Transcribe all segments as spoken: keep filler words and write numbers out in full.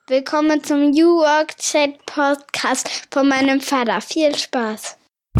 Willkommen zum New Work Chat Podcast von meinem Vater. Viel Spaß!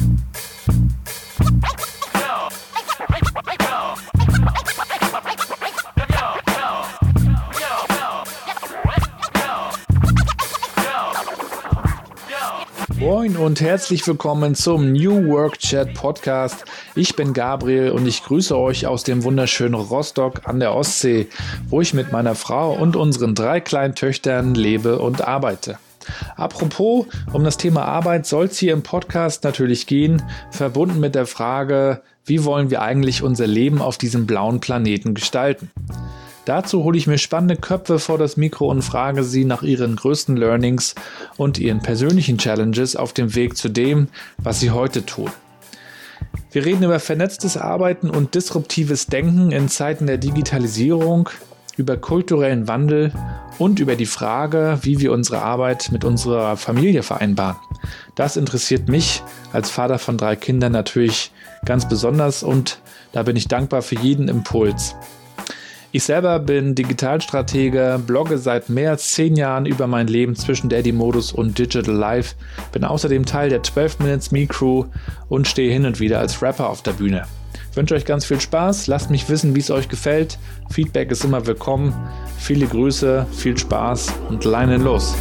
Moin und herzlich willkommen zum New Work Chat Podcast. Ich bin Gabriel und ich grüße euch aus dem wunderschönen Rostock an der Ostsee, wo ich mit meiner Frau und unseren drei kleinen Töchtern lebe und arbeite. Apropos, um das Thema Arbeit soll es hier im Podcast natürlich gehen, verbunden mit der Frage, wie wollen wir eigentlich unser Leben auf diesem blauen Planeten gestalten? Dazu hole ich mir spannende Köpfe vor das Mikro und frage sie nach ihren größten Learnings und ihren persönlichen Challenges auf dem Weg zu dem, was sie heute tun. Wir reden über vernetztes Arbeiten und disruptives Denken in Zeiten der Digitalisierung, über kulturellen Wandel und über die Frage, wie wir unsere Arbeit mit unserer Familie vereinbaren. Das interessiert mich als Vater von drei Kindern natürlich ganz besonders und da bin ich dankbar für jeden Impuls. Ich selber bin Digitalstratege, blogge seit mehr als zehn Jahren über mein Leben zwischen Daddy-Modus und Digital Life, bin außerdem Teil der zwölf Minutes Me Crew und stehe hin und wieder als Rapper auf der Bühne. Ich wünsche euch ganz viel Spaß, lasst mich wissen, wie es euch gefällt. Feedback ist immer willkommen. Viele Grüße, viel Spaß und Leinen los!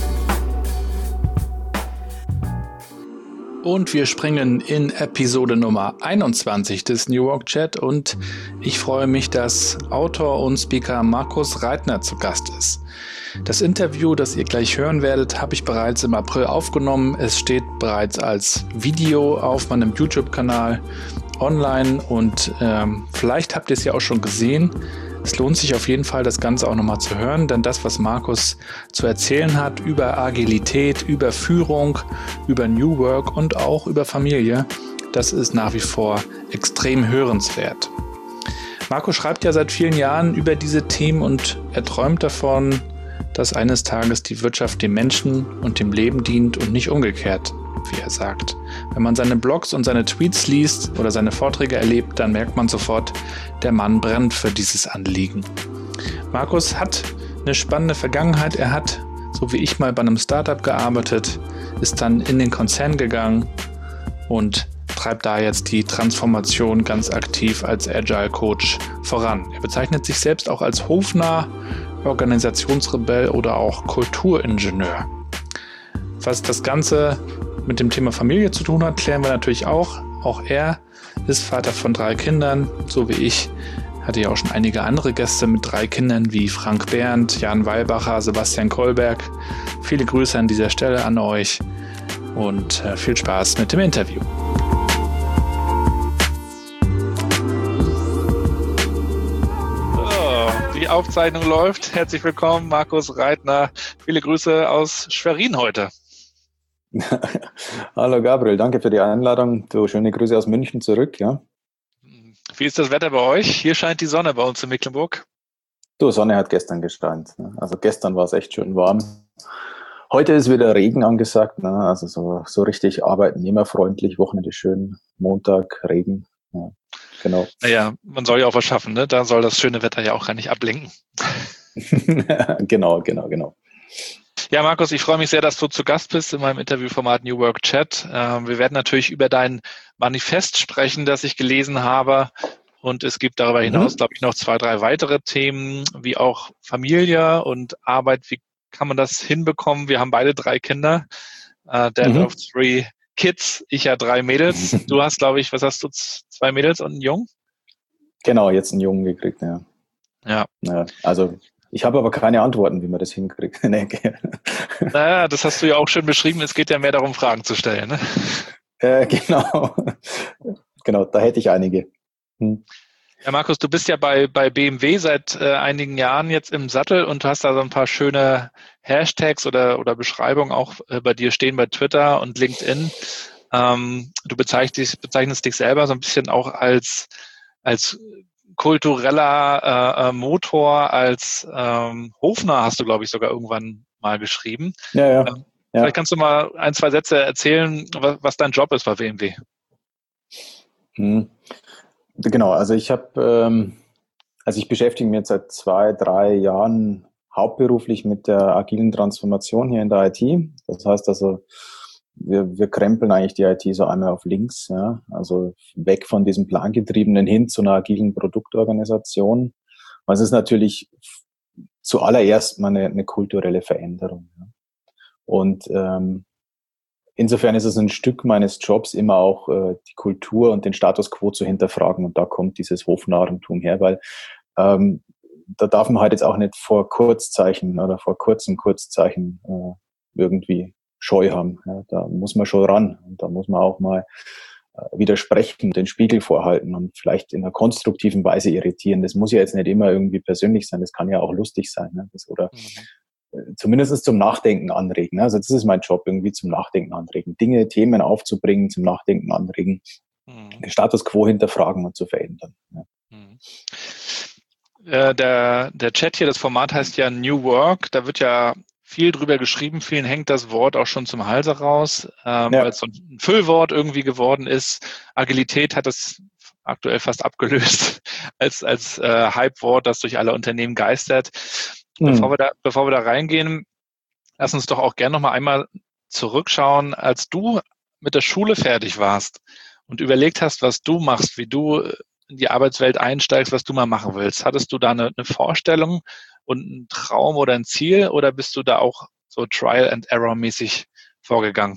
Und wir springen in Episode Nummer einundzwanzig des New Work Chat und ich freue mich, dass Autor und Speaker Markus Reitner zu Gast ist. Das Interview, das ihr gleich hören werdet, habe ich bereits im April aufgenommen. Es steht bereits als Video auf meinem YouTube-Kanal online und ähm, vielleicht habt ihr es ja auch schon gesehen. Es lohnt sich auf jeden Fall, das Ganze auch nochmal zu hören, denn das, was Markus zu erzählen hat über Agilität, über Führung, über New Work und auch über Familie, das ist nach wie vor extrem hörenswert. Markus schreibt ja seit vielen Jahren über diese Themen und er träumt davon, dass eines Tages die Wirtschaft dem Menschen und dem Leben dient und nicht umgekehrt, wie er sagt. Wenn man seine Blogs und seine Tweets liest oder seine Vorträge erlebt, dann merkt man sofort, der Mann brennt für dieses Anliegen. Markus hat eine spannende Vergangenheit. Er hat, so wie ich mal bei einem Startup gearbeitet, ist dann in den Konzern gegangen und treibt da jetzt die Transformation ganz aktiv als Agile Coach voran. Er bezeichnet sich selbst auch als hofnah, Organisationsrebell oder auch Kulturingenieur. Was das Ganze mit dem Thema Familie zu tun hat, klären wir natürlich auch. Auch er ist Vater von drei Kindern, so wie ich. Hatte ja auch schon einige andere Gäste mit drei Kindern wie Frank Berndt, Jan Weilbacher, Sebastian Kolberg. Viele Grüße an dieser Stelle an euch und äh, viel Spaß mit dem Interview. Die Aufzeichnung läuft. Herzlich willkommen, Markus Reitner. Viele Grüße aus Schwerin heute. Hallo Gabriel, danke für die Einladung. Du, schöne Grüße aus München zurück. Ja. Wie ist das Wetter bei euch? Hier scheint die Sonne bei uns in Mecklenburg. Du, Sonne hat gestern gescheint. Also gestern war es echt schön warm. Heute ist wieder Regen angesagt. Also so, so richtig arbeitnehmerfreundlich. Wochenende schön. Montag Regen. Ja, genau. Naja, man soll ja auch was schaffen, ne? Da soll das schöne Wetter ja auch gar nicht ablenken. Genau, genau, genau. Ja, Markus, ich freue mich sehr, dass du zu Gast bist in meinem Interviewformat New Work Chat. Ähm, wir werden natürlich über dein Manifest sprechen, das ich gelesen habe. Und es gibt darüber hinaus, mhm. glaube ich, noch zwei, drei weitere Themen, wie auch Familie und Arbeit. Wie kann man das hinbekommen? Wir haben beide drei Kinder. Uh, Dad mhm. of three Kids. Ich ja drei Mädels. Du hast, glaube ich, was hast du? Zwei Mädels und einen Jungen? Genau, jetzt einen Jungen gekriegt, ja. Ja. ja also ich habe aber keine Antworten, wie man das hinkriegt. Naja, das hast du ja auch schön beschrieben. Es geht ja mehr darum, Fragen zu stellen. Ne? Äh, genau. Genau, da hätte ich einige. Hm. Ja, Markus, du bist ja bei, bei B M W seit äh, einigen Jahren jetzt im Sattel und du hast da so ein paar schöne Hashtags oder, oder Beschreibungen auch äh, bei dir stehen bei Twitter und LinkedIn. Ähm, du bezeichnest, bezeichnest dich selber so ein bisschen auch als, als kultureller äh, Motor, als ähm, Hofnarr hast du, glaube ich, sogar irgendwann mal geschrieben. Ja, ja. Ähm, vielleicht ja. kannst du mal ein, zwei Sätze erzählen, was, was dein Job ist bei B M W. Hm. Genau, also ich habe, ähm, also ich beschäftige mich jetzt seit zwei, drei Jahren hauptberuflich mit der agilen Transformation hier in der I T. Das heißt also, wir, wir krempeln eigentlich die I T so einmal auf links, ja, also weg von diesem Plangetriebenen hin zu einer agilen Produktorganisation. Das ist natürlich zuallererst mal eine, eine kulturelle Veränderung. Ja. Und ähm, insofern ist es ein Stück meines Jobs, immer auch äh, die Kultur und den Status quo zu hinterfragen. Und da kommt dieses Hofnarrentum her, weil ähm, da darf man halt jetzt auch nicht vor Kurzzeichen oder vor kurzen Kurzzeichen äh, irgendwie Scheu haben. Ja, da muss man schon ran. Und da muss man auch mal äh, widersprechen, den Spiegel vorhalten und vielleicht in einer konstruktiven Weise irritieren. Das muss ja jetzt nicht immer irgendwie persönlich sein. Das kann ja auch lustig sein. Ne? Das, oder mhm. zumindest zum Nachdenken anregen. Also das ist mein Job, irgendwie zum Nachdenken anregen. Dinge, Themen aufzubringen, zum Nachdenken anregen, mhm. den Status quo hinterfragen und zu verändern. Ja. Mhm. Äh, der, der Chat hier, das Format heißt ja New Work. Da wird ja viel drüber geschrieben. Vielen hängt das Wort auch schon zum Halse raus, ähm, ja. weil es so ein Füllwort irgendwie geworden ist. Agilität hat es aktuell fast abgelöst als, als äh, Hype-Wort, das durch alle Unternehmen geistert. Mhm. Bevor wir da, bevor wir da reingehen, lass uns doch auch gerne noch mal einmal zurückschauen, als du mit der Schule fertig warst und überlegt hast, was du machst, wie du in die Arbeitswelt einsteigst, was du mal machen willst. Hattest du da eine, eine Vorstellung und einen Traum oder ein Ziel oder bist du da auch so Trial and Error mäßig vorgegangen?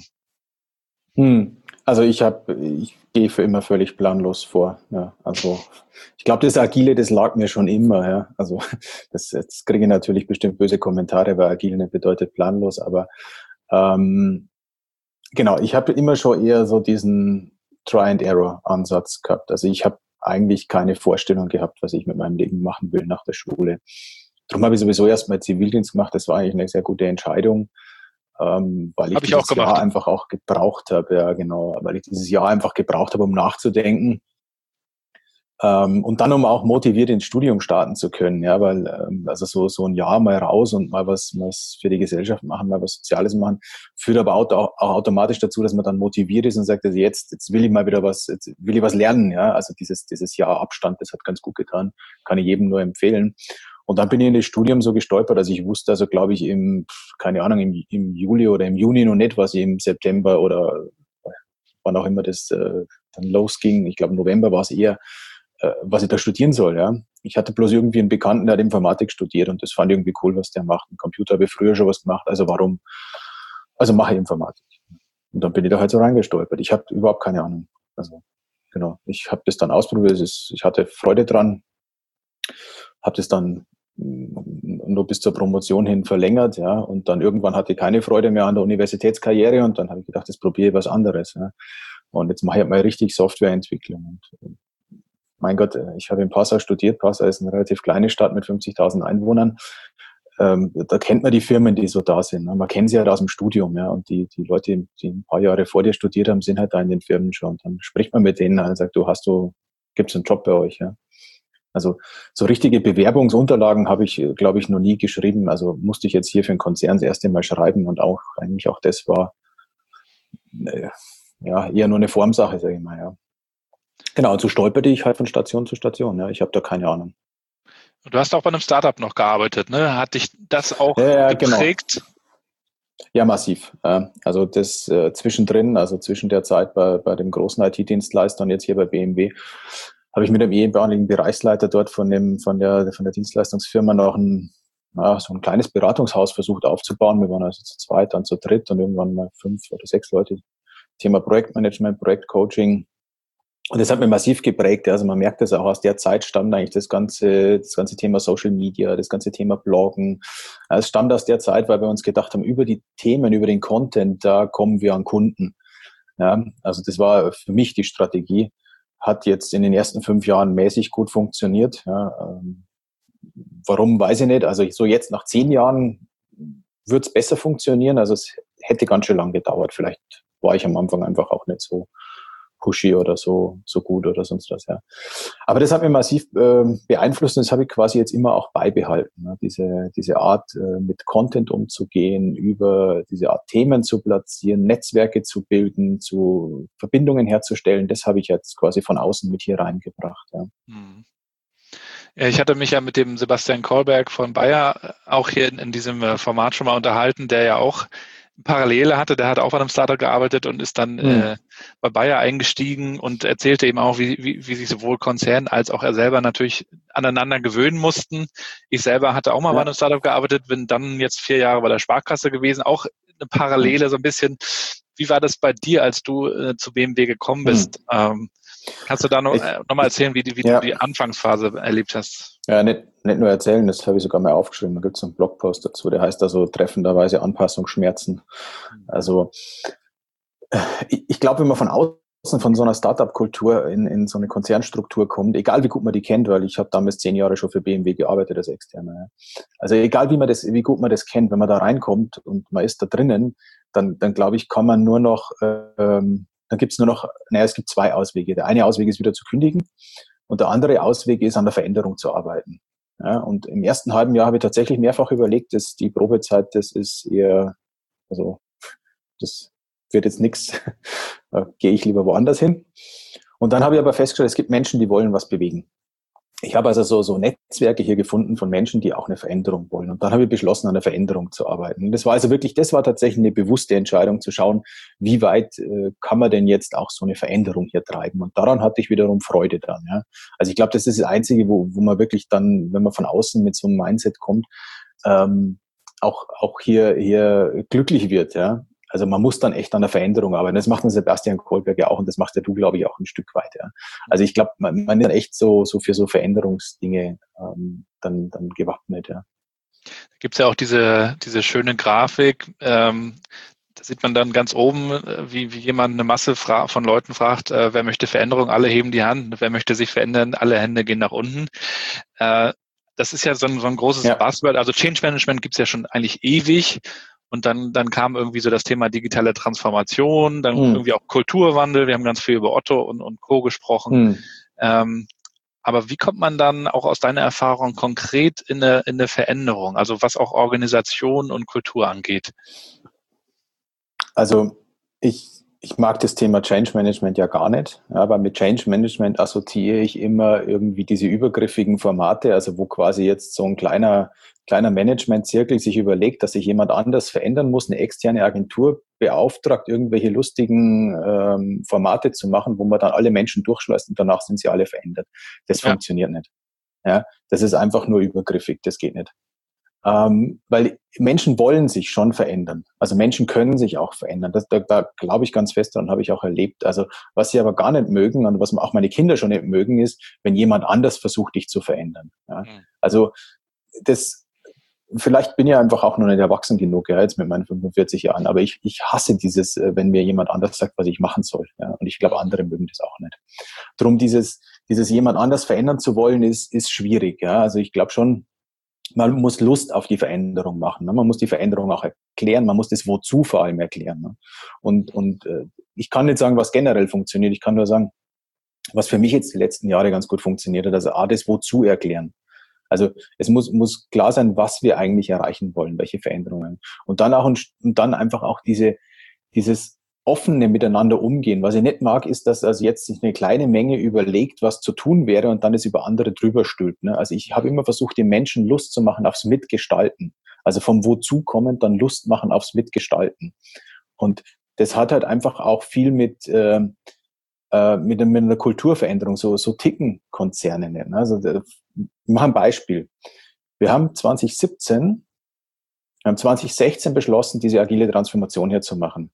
Hm. Also ich habe, ich gehe für immer völlig planlos vor. Ja, also ich glaube, das Agile, das lag mir schon immer. Ja, also das jetzt kriege ich natürlich bestimmt böse Kommentare, weil Agile nicht bedeutet planlos. Aber ähm, genau, ich habe immer schon eher so diesen Try and Error Ansatz gehabt. Also ich habe eigentlich keine Vorstellung gehabt, was ich mit meinem Leben machen will nach der Schule. Darum habe ich sowieso erstmal Zivildienst gemacht. Das war eigentlich eine sehr gute Entscheidung, ähm, weil ich, hab ich dieses auch Jahr einfach auch gebraucht habe. Ja, genau, weil ich dieses Jahr einfach gebraucht habe, um nachzudenken. Ähm, und dann, um auch motiviert ins Studium starten zu können, ja, weil ähm, also so so ein Jahr mal raus und mal was was für die Gesellschaft machen, mal was Soziales machen, führt aber auch, auch automatisch dazu, dass man dann motiviert ist und sagt, also jetzt jetzt will ich mal wieder was, jetzt will ich was lernen, ja, also dieses dieses Jahr Abstand, das hat ganz gut getan, kann ich jedem nur empfehlen. Und dann bin ich in das Studium so gestolpert, also ich wusste also, glaube ich, im keine Ahnung im, im Juli oder im Juni noch nicht, was ich im September oder wann auch immer das äh, dann losging. Ich glaube, November war es eher, was ich da studieren soll, ja. Ich hatte bloß irgendwie einen Bekannten, der hat Informatik studiert und das fand ich irgendwie cool, was der macht. Ein Computer habe ich früher schon was gemacht, also warum, also mache ich Informatik. Und dann bin ich da halt so reingestolpert. Ich habe überhaupt keine Ahnung. Also, genau. Ich habe das dann ausprobiert, es ist, ich hatte Freude dran, habe das dann nur bis zur Promotion hin verlängert, ja, und dann irgendwann hatte ich keine Freude mehr an der Universitätskarriere und dann habe ich gedacht, jetzt probiere ich was anderes, ja. Und jetzt mache ich halt mal richtig Softwareentwicklung und mein Gott, ich habe in Passau studiert. Passau ist eine relativ kleine Stadt mit fünfzigtausend Einwohnern. Ähm, da kennt man die Firmen, die so da sind. Ne? Man kennt sie halt aus dem Studium. Ja? Und die, die Leute, die ein paar Jahre vor dir studiert haben, sind halt da in den Firmen schon. Und dann spricht man mit denen und sagt, du hast du, gibt's einen Job bei euch? Ja? Also so richtige Bewerbungsunterlagen habe ich, glaube ich, noch nie geschrieben. Also musste ich jetzt hier für einen Konzern das erste Mal schreiben. Und auch eigentlich auch das war äh, ja eher nur eine Formsache, sage ich mal, ja. Genau, und so stolperte ich halt von Station zu Station. Ja, ich habe da keine Ahnung. Du hast auch bei einem Startup noch gearbeitet, ne? Hat dich das auch ja, ja, geprägt? Genau. Ja, massiv. Also das äh, zwischendrin, also zwischen der Zeit bei, bei dem großen I T-Dienstleister und jetzt hier bei B M W, habe ich mit dem ehemaligen Bereichsleiter dort von dem von der von der Dienstleistungsfirma noch ein ja, so ein kleines Beratungshaus versucht aufzubauen. Wir waren also zu zweit, dann zu dritt und irgendwann mal fünf oder sechs Leute. Thema Projektmanagement, Projektcoaching. Und das hat mich massiv geprägt. Also man merkt das auch, aus der Zeit stammt eigentlich das ganze, das ganze Thema Social Media, das ganze Thema Bloggen. Es stammt aus der Zeit, weil wir uns gedacht haben, über die Themen, über den Content, da kommen wir an Kunden. Ja, also das war für mich die Strategie. Hat jetzt in den ersten fünf Jahren mäßig gut funktioniert. Ja, ähm, warum, weiß ich nicht. Also so jetzt nach zehn Jahren wird es besser funktionieren. Also es hätte ganz schön lang gedauert. Vielleicht war ich am Anfang einfach auch nicht so pushy oder so so gut oder sonst was, ja. Aber das hat mich massiv äh, beeinflusst und das habe ich quasi jetzt immer auch beibehalten. Ne? Diese diese Art, äh, mit Content umzugehen, über diese Art Themen zu platzieren, Netzwerke zu bilden, zu Verbindungen herzustellen, das habe ich jetzt quasi von außen mit hier reingebracht. Ja. Ja, ich hatte mich ja mit dem Sebastian Kolberg von Bayer auch hier in, in diesem äh, Format schon mal unterhalten, der ja auch Parallele hatte. Der hat auch bei einem Startup gearbeitet und ist dann Hm. äh, bei Bayer eingestiegen und erzählte eben auch, wie, wie, wie sich sowohl Konzern als auch er selber natürlich aneinander gewöhnen mussten. Ich selber hatte auch mal Ja. bei einem Startup gearbeitet, bin dann jetzt vier Jahre bei der Sparkasse gewesen. Auch eine Parallele so ein bisschen. Wie war das bei dir, als du äh, zu B M W gekommen bist? Hm. Ähm, kannst du da noch, Ich, äh, noch mal erzählen, wie, die- wie ja. du die Anfangsphase erlebt hast? Ja, nicht, nicht nur erzählen, das habe ich sogar mal aufgeschrieben. Da gibt es einen Blogpost dazu, der heißt also treffenderweise Anpassungsschmerzen. Also ich, ich glaube, wenn man von außen von so einer Startup-Kultur in, in so eine Konzernstruktur kommt, egal wie gut man die kennt, weil ich habe damals zehn Jahre schon für B M W gearbeitet als Externer. Ja. Also egal wie man das, wie gut man das kennt, wenn man da reinkommt und man ist da drinnen, dann, dann glaube ich, kann man nur noch, ähm, dann gibt es nur noch, naja, es gibt zwei Auswege. Der eine Ausweg ist wieder zu kündigen und der andere Ausweg ist, an der Veränderung zu arbeiten. Ja, und im ersten halben Jahr habe ich tatsächlich mehrfach überlegt, dass die Probezeit, das ist eher, also das wird jetzt nichts, da gehe ich lieber woanders hin. Und dann habe ich aber festgestellt, es gibt Menschen, die wollen was bewegen. Ich habe also so, so Netzwerke hier gefunden von Menschen, die auch eine Veränderung wollen. Und dann habe ich beschlossen, an der Veränderung zu arbeiten. Und das war also wirklich, das war tatsächlich eine bewusste Entscheidung zu schauen, wie weit äh, kann man denn jetzt auch so eine Veränderung hier treiben. Und daran hatte ich wiederum Freude dran. Ja. Also ich glaube, das ist das Einzige, wo, wo man wirklich dann, wenn man von außen mit so einem Mindset kommt, ähm, auch, auch hier, hier glücklich wird. Ja. Also man muss dann echt an der Veränderung arbeiten. Das macht ein Sebastian Kolberg ja auch und das machst ja du, glaube ich, auch ein Stück weit. Ja. Also ich glaube, man, man ist dann echt so, so für so Veränderungsdinge ähm, dann, dann gewappnet. Ja. Da gibt es ja auch diese, diese schöne Grafik, ähm, da sieht man dann ganz oben, äh, wie, wie jemand eine Masse fra- von Leuten fragt, äh, wer möchte Veränderung, alle heben die Hand, wer möchte sich verändern, alle Hände gehen nach unten. Äh, das ist ja so ein, so ein großes Ja. Buzzword, also Change Management gibt es ja schon eigentlich ewig. Und dann, dann kam irgendwie so das Thema digitale Transformation, dann Hm. irgendwie auch Kulturwandel. Wir haben ganz viel über Otto und, und Co. gesprochen. Hm. Ähm, aber wie kommt man dann auch aus deiner Erfahrung konkret in eine, in eine Veränderung, also was auch Organisation und Kultur angeht? Also ich, ich mag das Thema Change Management ja gar nicht, ja, aber mit Change Management assoziiere ich immer irgendwie diese übergriffigen Formate, also wo quasi jetzt so ein kleiner, kleiner Management-Zirkel sich überlegt, dass sich jemand anders verändern muss, eine externe Agentur beauftragt, irgendwelche lustigen ähm, Formate zu machen, wo man dann alle Menschen durchschleust und danach sind sie alle verändert. Das Ja. funktioniert nicht. Ja, das ist einfach nur übergriffig, das geht nicht. Ähm, weil Menschen wollen sich schon verändern. Also Menschen können sich auch verändern. Das, da, da glaube ich ganz fest dran, habe ich auch erlebt. Also was sie aber gar nicht mögen und was auch meine Kinder schon nicht mögen, ist, wenn jemand anders versucht, dich zu verändern. Ja? Mhm. Also das, vielleicht bin ich einfach auch noch nicht erwachsen genug, ja, jetzt mit meinen fünfundvierzig Jahren, aber ich, ich hasse dieses, wenn mir jemand anders sagt, was ich machen soll. Ja? Und ich glaube, andere mögen das auch nicht. Drum dieses, dieses jemand anders verändern zu wollen, ist, ist schwierig. Ja? Also ich glaube schon, man muss Lust auf die Veränderung machen. Ne? Man muss die Veränderung auch erklären. Man muss das Wozu vor allem erklären. Ne? Und, und äh, ich kann nicht sagen, was generell funktioniert. Ich kann nur sagen, was für mich jetzt die letzten Jahre ganz gut funktioniert hat. Also A, das Wozu erklären. Also es muss, muss klar sein, was wir eigentlich erreichen wollen, welche Veränderungen. Und dann auch und dann einfach auch diese, dieses offene Miteinander umgehen. Was ich nicht mag, ist, dass also jetzt sich eine kleine Menge überlegt, was zu tun wäre und dann es über andere drüber stülpt. Ne? Also ich habe immer versucht, den Menschen Lust zu machen aufs Mitgestalten. Also vom Wozu kommend dann Lust machen aufs Mitgestalten. Und das hat halt einfach auch viel mit, äh, äh, mit, mit einer Kulturveränderung, so, so ticken Konzerne. Ne? Also ich mache ein Beispiel. Wir haben zwanzig siebzehn, wir haben zwanzig sechzehn beschlossen, diese agile Transformation hier zu machen.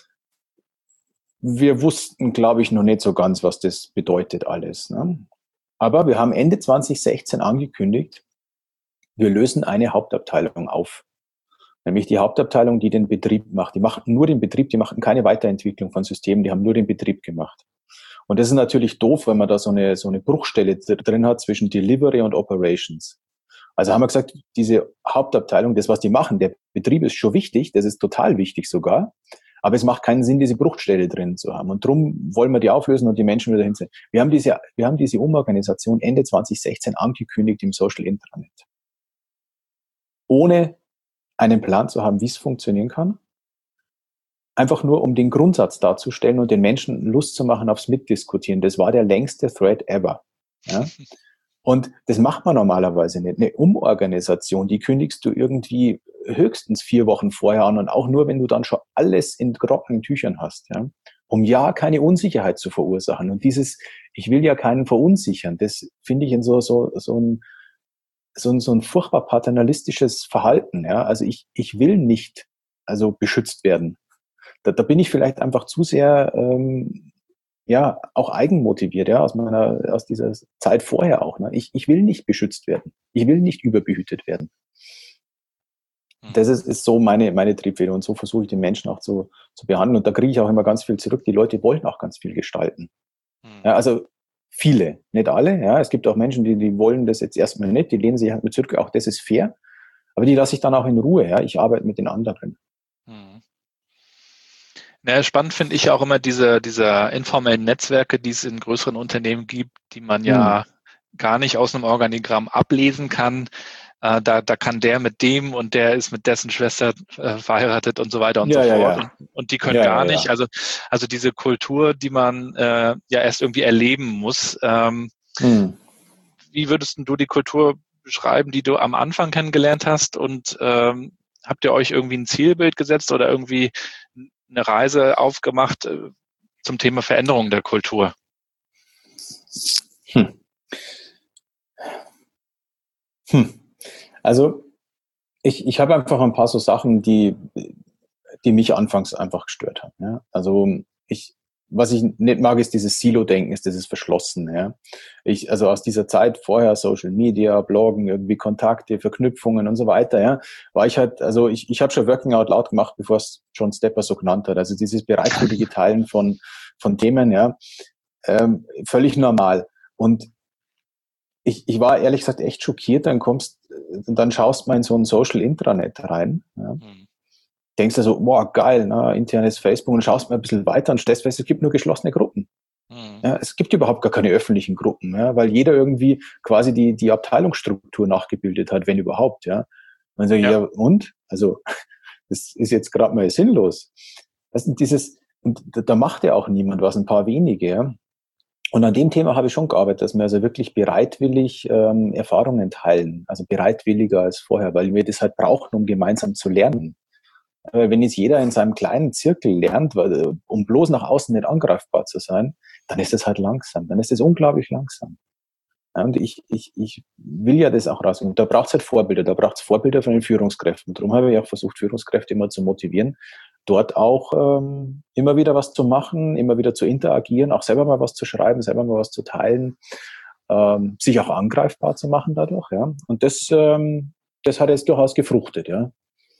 Wir wussten, glaube ich, noch nicht so ganz, was das bedeutet alles. Ne? Aber wir haben Ende zwanzig sechzehn angekündigt, wir lösen eine Hauptabteilung auf. Nämlich die Hauptabteilung, die den Betrieb macht. Die machten nur den Betrieb, die machten keine Weiterentwicklung von Systemen, die haben nur den Betrieb gemacht. Und das ist natürlich doof, wenn man da so eine, so eine Bruchstelle drin hat zwischen Delivery und Operations. Also haben wir gesagt, diese Hauptabteilung, das, was die machen, der Betrieb ist schon wichtig, das ist total wichtig sogar, aber es macht keinen Sinn, diese Bruchstelle drin zu haben. Und darum wollen wir die auflösen und die Menschen wieder hinsetzen. Wir haben diese, wir haben diese Umorganisation Ende zwanzig sechzehn angekündigt im Social Intranet. Ohne einen Plan zu haben, wie es funktionieren kann. Einfach nur, um den Grundsatz darzustellen und den Menschen Lust zu machen aufs Mitdiskutieren. Das war der längste Thread ever. Ja? Und das macht man normalerweise nicht. Eine Umorganisation, die kündigst du irgendwie höchstens vier Wochen vorher an und auch nur, wenn du dann schon alles in trockenen Tüchern hast, ja, um ja keine Unsicherheit zu verursachen. Und dieses, ich will ja keinen verunsichern, das finde ich in so, so, so ein, so ein, so ein furchtbar paternalistisches Verhalten, ja. Also ich, ich will nicht, also beschützt werden. Da, da bin ich vielleicht einfach zu sehr, ähm, ja, auch eigenmotiviert, ja, aus meiner, aus dieser Zeit vorher auch, ne. Ich, ich will nicht beschützt werden. Ich will nicht überbehütet werden. Das ist, ist so meine, meine Triebfeder und so versuche ich den Menschen auch zu, zu behandeln. Und da kriege ich auch immer ganz viel zurück. Die Leute wollen auch ganz viel gestalten. Ja, also viele, nicht alle. Ja, es gibt auch Menschen, die, die wollen das jetzt erstmal nicht. Die lehnen sich halt mit zurück. Auch das ist fair. Aber die lasse ich dann auch in Ruhe. Ja, ich arbeite mit den anderen. Hm. Ja, spannend finde ich auch immer diese, diese informellen Netzwerke, die es in größeren Unternehmen gibt, die man ja hm. gar nicht aus einem Organigramm ablesen kann. Äh, da, da kann der mit dem und der ist mit dessen Schwester äh, verheiratet und so weiter und ja, so ja, fort. ja. Und, und die können ja, gar ja, nicht. Ja. Also, also diese Kultur, die man äh, ja erst irgendwie erleben muss. Ähm, hm. Wie würdest du die Kultur beschreiben, die du am Anfang kennengelernt hast? Und ähm, habt ihr euch irgendwie ein Zielbild gesetzt oder irgendwie eine Reise aufgemacht äh, zum Thema Veränderung der Kultur? Hm. Hm. Also ich, ich habe einfach ein paar so Sachen, die, die mich anfangs einfach gestört haben. Ja? Also ich, was ich nicht mag, ist dieses Silo-Denken, ist dieses Verschlossen. Ja? Ich, also aus dieser Zeit vorher, Social Media, Bloggen, irgendwie Kontakte, Verknüpfungen und so weiter, ja, war ich halt, also ich, ich habe schon Working Out Loud gemacht, bevor es John Stepper so genannt hat. Also dieses bereitwillige Teilen von, von Themen, ja, ähm, völlig normal. Und Ich, ich war ehrlich gesagt echt schockiert, dann kommst, dann schaust mal in so ein Social Intranet rein, ja. Mhm. Denkst du so, boah, geil, ne, internes Facebook und schaust mal ein bisschen weiter und stellst fest, es gibt nur geschlossene Gruppen. Mhm. Ja, es gibt überhaupt gar keine öffentlichen Gruppen, ja, weil jeder irgendwie quasi die, die Abteilungsstruktur nachgebildet hat, wenn überhaupt, ja. Und dann sag ich, ja. ja, und? Also, das ist jetzt gerade mal sinnlos. Das ist dieses, und da macht ja auch niemand was, ein paar wenige, ja. Und an dem Thema habe ich schon gearbeitet, dass wir also wirklich bereitwillig ähm, Erfahrungen teilen, also bereitwilliger als vorher, weil wir das halt brauchen, um gemeinsam zu lernen. Aber wenn jetzt jeder in seinem kleinen Zirkel lernt, weil, um bloß nach außen nicht angreifbar zu sein, dann ist das halt langsam, dann ist das unglaublich langsam. Ja, und ich, ich, ich will ja das auch raus. Und da braucht es halt Vorbilder, da braucht es Vorbilder von den Führungskräften. Darum habe ich auch versucht, Führungskräfte immer zu motivieren, dort auch ähm, immer wieder was zu machen, immer wieder zu interagieren, auch selber mal was zu schreiben, selber mal was zu teilen, ähm, sich auch angreifbar zu machen dadurch, ja. Und das, ähm, das hat jetzt durchaus gefruchtet, ja.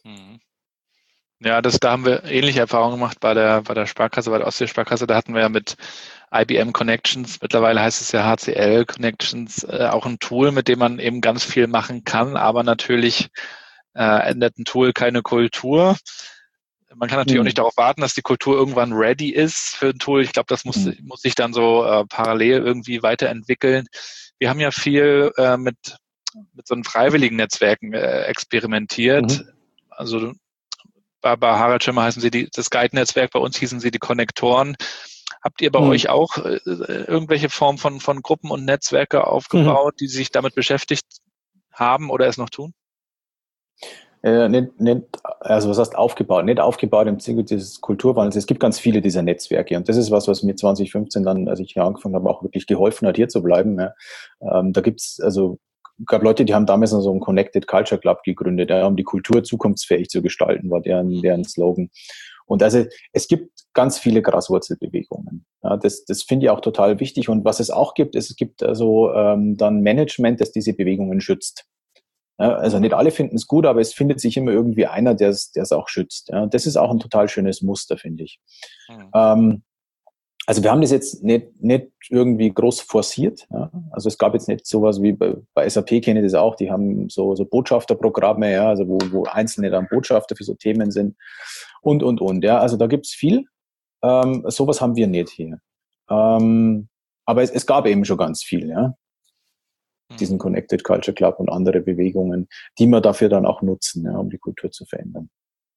Ja, das, da haben wir ähnliche Erfahrungen gemacht bei der, bei der Sparkasse, bei der Ostsee-Sparkasse. Da hatten wir ja mit I B M Connections, mittlerweile heißt es ja H C L Connections, äh, auch ein Tool, mit dem man eben ganz viel machen kann, aber natürlich äh, ändert ein Tool keine Kultur. Man kann natürlich hm. auch nicht darauf warten, dass die Kultur irgendwann ready ist für ein Tool. Ich glaube, das muss, hm. muss sich dann so äh, parallel irgendwie weiterentwickeln. Wir haben ja viel äh, mit, mit so einen freiwilligen Netzwerken äh, experimentiert. Mhm. Also bei, bei Harald Schimmer heißen sie die, das Guide-Netzwerk, bei uns hießen sie die Konnektoren. Habt ihr bei hm. euch auch äh, irgendwelche Form von, von Gruppen und Netzwerke aufgebaut, hm. die sich damit beschäftigt haben oder es noch tun? Äh, nicht, nicht, also was heißt aufgebaut? Nicht aufgebaut im Sinne des Kulturwandels. Es gibt ganz viele dieser Netzwerke und das ist was, was mir zwanzig fünfzehn dann, als ich hier angefangen habe, auch wirklich geholfen hat, hier zu bleiben. Ja. Ähm, da gibt's also gab Leute, die haben damals noch so einen Connected Culture Club gegründet, ja, um die Kultur zukunftsfähig zu gestalten, war deren, deren Slogan. Und also es gibt ganz viele Graswurzelbewegungen. Ja, das das finde ich auch total wichtig. Und was es auch gibt, ist, es gibt also ähm, dann Management, das diese Bewegungen schützt. Ja, also nicht alle finden es gut, aber es findet sich immer irgendwie einer, der es der es auch schützt. Ja, das ist auch ein total schönes Muster, finde ich. Mhm. Ähm, also wir haben das jetzt nicht nicht irgendwie groß forciert. Ja. Also es gab jetzt nicht sowas wie bei, bei S A P, kenne ich das auch, die haben so so Botschafterprogramme, ja, also wo wo Einzelne dann Botschafter für so Themen sind und und und. Ja, also da gibt's viel. Ähm, sowas haben wir nicht hier. Ähm, aber es, es gab eben schon ganz viel, ja. Diesen Connected Culture Club und andere Bewegungen, die wir dafür dann auch nutzen, ja, um die Kultur zu verändern.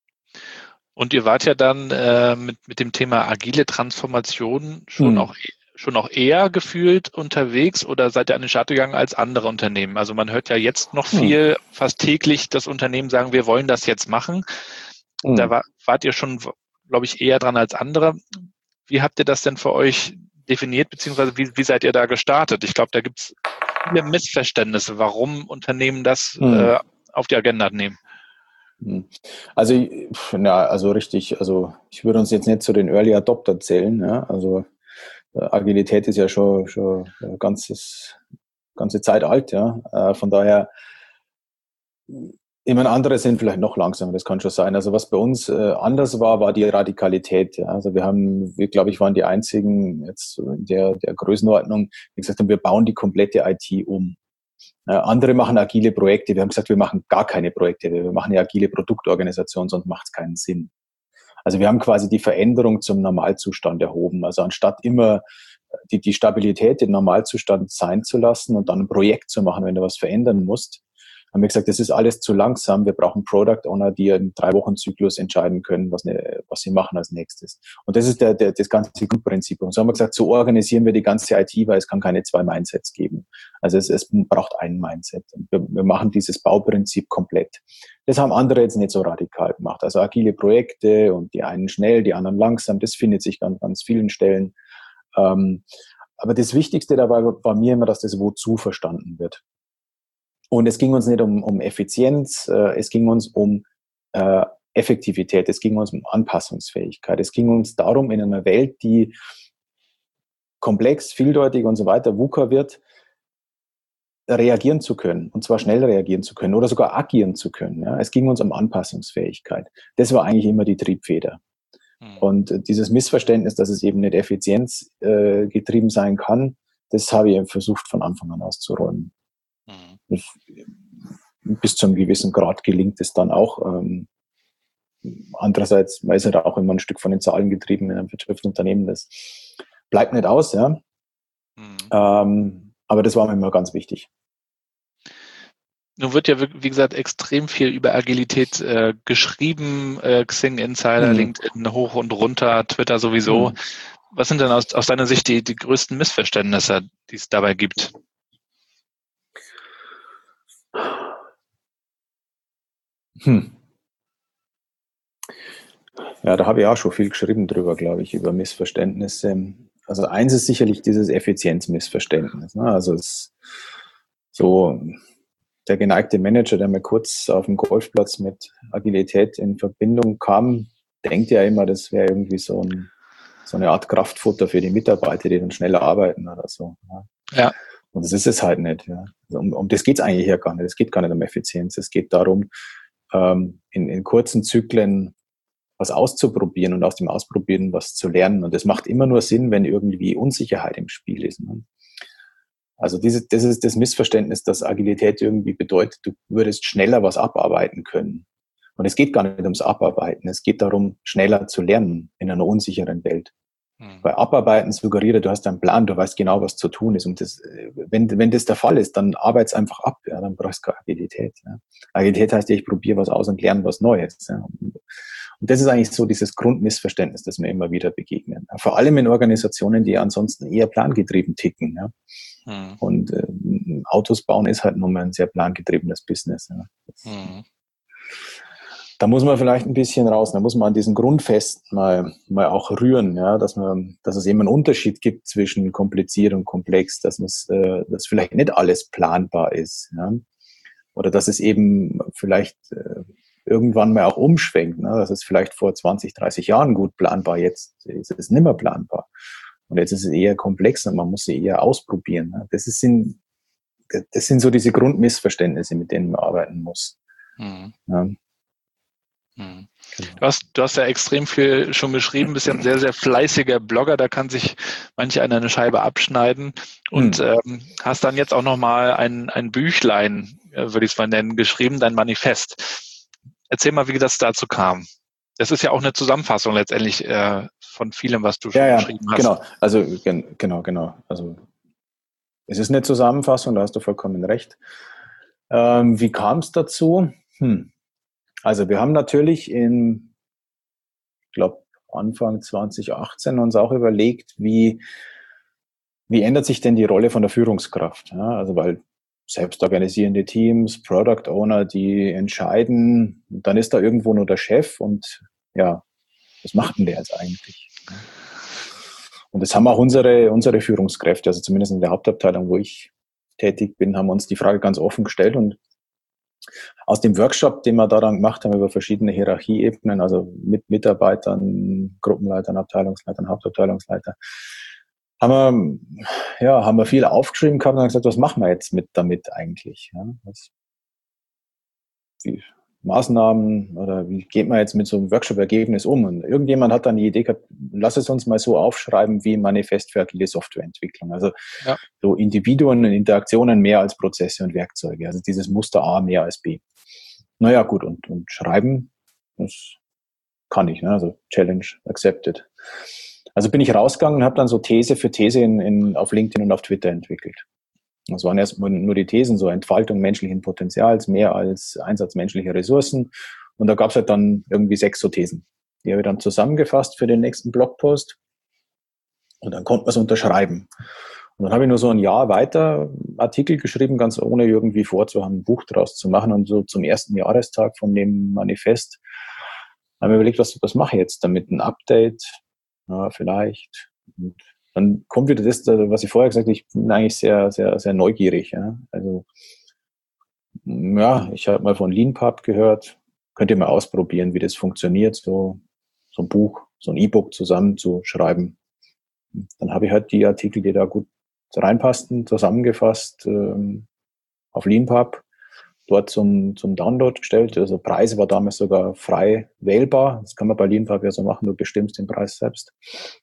Und ihr wart ja dann äh, mit, mit dem Thema agile Transformation schon hm. auch schon noch eher gefühlt unterwegs oder seid ihr an den Start gegangen als andere Unternehmen? Also man hört ja jetzt noch viel, hm. fast täglich, das Unternehmen sagen, wir wollen das jetzt machen. Hm. Da war, wart ihr schon, glaube ich, eher dran als andere. Wie habt ihr das denn für euch definiert, beziehungsweise wie, wie seid ihr da gestartet? Ich glaube, da gibt es viele Missverständnisse, warum Unternehmen das hm. äh, auf die Agenda nehmen. Also, ja, also richtig, also ich würde uns jetzt nicht zu den Early Adopter zählen, ja, also Agilität ist ja schon, schon ganzes, ganze Zeit alt, ja. Von daher, ich meine, andere sind vielleicht noch langsamer, das kann schon sein. Also was bei uns anders war, war die Radikalität. Ja. Also wir haben, wir glaube ich, waren die einzigen jetzt in der, der Größenordnung, die gesagt haben, wir bauen die komplette I T um. Ja, andere machen agile Projekte. Wir haben gesagt, wir machen gar keine Projekte. Wir machen eine agile Produktorganisation, sonst macht es keinen Sinn. Also wir haben quasi die Veränderung zum Normalzustand erhoben. Also anstatt immer die, die Stabilität, den Normalzustand sein zu lassen und dann ein Projekt zu machen, wenn du was verändern musst, haben wir gesagt, das ist alles zu langsam. Wir brauchen Product Owner, die im Drei-Wochen-Zyklus entscheiden können, was, ne, was sie machen als nächstes. Und das ist der, der, das ganze Grundprinzip. Und so haben wir gesagt, so organisieren wir die ganze I T, weil es kann keine zwei Mindsets geben. Also es, es braucht ein Mindset. Und wir, wir machen dieses Bauprinzip komplett. Das haben andere jetzt nicht so radikal gemacht. Also agile Projekte und die einen schnell, die anderen langsam, das findet sich an ganz vielen Stellen. Ähm, aber das Wichtigste dabei war mir immer, dass das Wozu verstanden wird. Und es ging uns nicht um, um Effizienz, äh, es ging uns um äh, Effektivität, es ging uns um Anpassungsfähigkeit. Es ging uns darum, in einer Welt, die komplex, vieldeutig und so weiter, VUCA wird, reagieren zu können, und zwar schnell reagieren zu können oder sogar agieren zu können. Ja. Es ging uns um Anpassungsfähigkeit. Das war eigentlich immer die Triebfeder. Mhm. Und dieses Missverständnis, dass es eben nicht effizienzgetrieben äh, getrieben sein kann, das habe ich versucht von Anfang an auszuräumen. Bis zu einem gewissen Grad gelingt es dann auch. Ähm, andererseits, man ist halt auch immer ein Stück von den Zahlen getrieben in einem Wirtschaftsunternehmen. Das bleibt nicht aus, ja. Mhm. Ähm, aber das war mir immer ganz wichtig. Nun wird ja, wie gesagt, extrem viel über Agilität äh, geschrieben. Äh, Xing Insider, mhm. LinkedIn hoch und runter, Twitter sowieso. Mhm. Was sind denn aus, aus deiner Sicht die, die größten Missverständnisse, die es dabei gibt? Hm. Ja, da habe ich auch schon viel geschrieben drüber, glaube ich, über Missverständnisse. Also eins ist sicherlich dieses Effizienzmissverständnis. Ne? Also es so der geneigte Manager, der mal kurz auf dem Golfplatz mit Agilität in Verbindung kam, denkt ja immer, das wäre irgendwie so, ein, so eine Art Kraftfutter für die Mitarbeiter, die dann schneller arbeiten oder so. Ja. Ja. Und das ist es halt nicht. Ja. Um, um das geht es eigentlich ja gar nicht. Es geht gar nicht um Effizienz. Es geht darum, ähm, in, in kurzen Zyklen was auszuprobieren und aus dem Ausprobieren was zu lernen. Und das macht immer nur Sinn, wenn irgendwie Unsicherheit im Spiel ist. Ne? Also diese, das ist das Missverständnis, dass Agilität irgendwie bedeutet, du würdest schneller was abarbeiten können. Und es geht gar nicht ums Abarbeiten. Es geht darum, schneller zu lernen in einer unsicheren Welt. Mhm. Bei Abarbeiten suggeriert, du hast einen Plan, du weißt genau, was zu tun ist. Und das, wenn, wenn das der Fall ist, dann arbeit's einfach ab. Ja, dann brauchst du keine Agilität. Ja. Agilität heißt ja, ich probiere was aus und lerne was Neues. Ja. Und das ist eigentlich so dieses Grundmissverständnis, das mir immer wieder begegnen. Vor allem in Organisationen, die ansonsten eher plangetrieben ticken. Ja. Mhm. Und äh, Autos bauen ist halt nun mal ein sehr plangetriebenes Business. Ja. Mhm. Da muss man vielleicht ein bisschen raus, da muss man an diesen Grundfesten mal, mal auch rühren, ja, dass man, dass es eben einen Unterschied gibt zwischen kompliziert und komplex, dass es, äh, dass vielleicht nicht alles planbar ist, ja, oder dass es eben vielleicht äh, irgendwann mal auch umschwenkt, ne, dass es vielleicht vor zwanzig, dreißig Jahren gut planbar, jetzt ist es nicht mehr planbar und jetzt ist es eher komplex und man muss sie eher ausprobieren. Ne. Das ist in, das sind so diese Grundmissverständnisse, mit denen man arbeiten muss. Mhm. Ja. Du hast, du hast ja extrem viel schon geschrieben, bist ja ein sehr, sehr fleißiger Blogger, da kann sich manch einer eine Scheibe abschneiden und hm. ähm, hast dann jetzt auch nochmal ein, ein Büchlein, würde ich es mal nennen, geschrieben, dein Manifest. Erzähl mal, wie das dazu kam. Das ist ja auch eine Zusammenfassung letztendlich äh, von vielem, was du schon ja, geschrieben ja, hast. Genau, also gen, genau, genau. Also es ist eine Zusammenfassung, da hast du vollkommen recht. Ähm, wie kam es dazu? Hm. Also wir haben natürlich in, ich glaube, Anfang zwanzig achtzehn uns auch überlegt, wie, wie ändert sich denn die Rolle von der Führungskraft? Ja, also weil selbstorganisierende Teams, Product Owner, die entscheiden, dann ist da irgendwo nur der Chef und ja, was macht denn der jetzt eigentlich? Und das haben auch unsere, unsere Führungskräfte, also zumindest in der Hauptabteilung, wo ich tätig bin, haben wir uns die Frage ganz offen gestellt. Und aus dem Workshop, den wir da dann gemacht haben über verschiedene Hierarchieebenen, also mit Mitarbeitern, Gruppenleitern, Abteilungsleitern, Hauptabteilungsleiter, haben wir, ja, haben wir viel aufgeschrieben gehabt und haben gesagt, was machen wir jetzt mit damit eigentlich? Ja, was, wie Maßnahmen oder wie geht man jetzt mit so einem Workshop-Ergebnis um? Und irgendjemand hat dann die Idee gehabt, lass es uns mal so aufschreiben wie ein Manifest für agile Softwareentwicklung. Also ja. so Individuen und Interaktionen mehr als Prozesse und Werkzeuge. Also dieses Muster A mehr als B. Naja, gut, und, und schreiben, das kann ich, ne? Also Challenge accepted. Also bin ich rausgegangen und habe dann so These für These in, in, auf LinkedIn und auf Twitter entwickelt. Das waren erstmal nur die Thesen, so Entfaltung menschlichen Potenzials, mehr als Einsatz menschlicher Ressourcen. Und da gab es halt dann irgendwie sechs so Thesen. Die habe ich dann zusammengefasst für den nächsten Blogpost. Und dann konnte man es unterschreiben. Und dann habe ich nur so ein Jahr weiter Artikel geschrieben, ganz ohne irgendwie vorzuhaben, ein Buch draus zu machen. Und so zum ersten Jahrestag von dem Manifest habe ich mir überlegt, was, was mache ich jetzt damit? Ein Update? Ja, vielleicht. Und dann kommt wieder das, was ich vorher gesagt habe, ich bin eigentlich sehr, sehr, sehr neugierig. Ja. Also, ja, ich habe mal von Leanpub gehört. Könnt ihr mal ausprobieren, wie das funktioniert, so, so ein Buch, so ein E-Book zusammenzuschreiben. Dann habe ich halt die Artikel, die da gut reinpassten, zusammengefasst, ähm, auf Leanpub, dort zum, zum Download gestellt. Also Preis war damals sogar frei wählbar. Das kann man bei Leanpub ja so machen, du bestimmst den Preis selbst.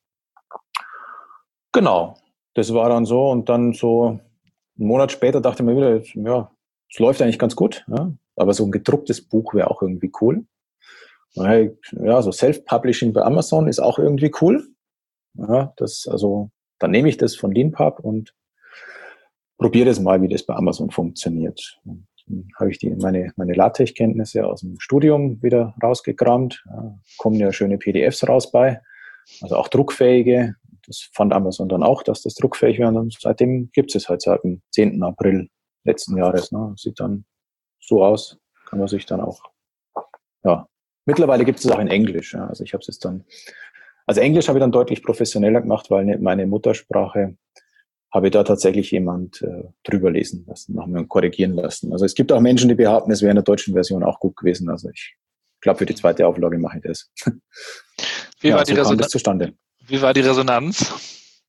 Genau, das war dann so. Und dann so einen Monat später dachte ich mir wieder, ja, es läuft eigentlich ganz gut. Ja, aber so ein gedrucktes Buch wäre auch irgendwie cool. Ja, so Self-Publishing bei Amazon ist auch irgendwie cool. Ja, das, also, dann nehme ich das von Leanpub und probiere das mal, wie das bei Amazon funktioniert. Und dann habe ich die, meine, meine LaTeX-Kenntnisse aus dem Studium wieder rausgekramt. Ja, kommen ja schöne P D Fs raus bei, also auch druckfähige. Das fand Amazon dann auch, dass das druckfähig wäre. Und seitdem gibt es halt seit dem zehnten April letzten Jahres. Ne? Sieht dann so aus, kann man sich dann auch, ja. Mittlerweile gibt es es auch in Englisch. Ja? Also ich habe es jetzt dann, also Englisch habe ich dann deutlich professioneller gemacht, weil nicht meine Muttersprache, habe ich da tatsächlich jemand äh, drüber lesen lassen, nochmal korrigieren lassen. Also es gibt auch Menschen, die behaupten, es wäre in der deutschen Version auch gut gewesen. Also ich glaube, für die zweite Auflage mache ich das. Wie, ja, war, die so Resona- das zustande. Wie war die Resonanz?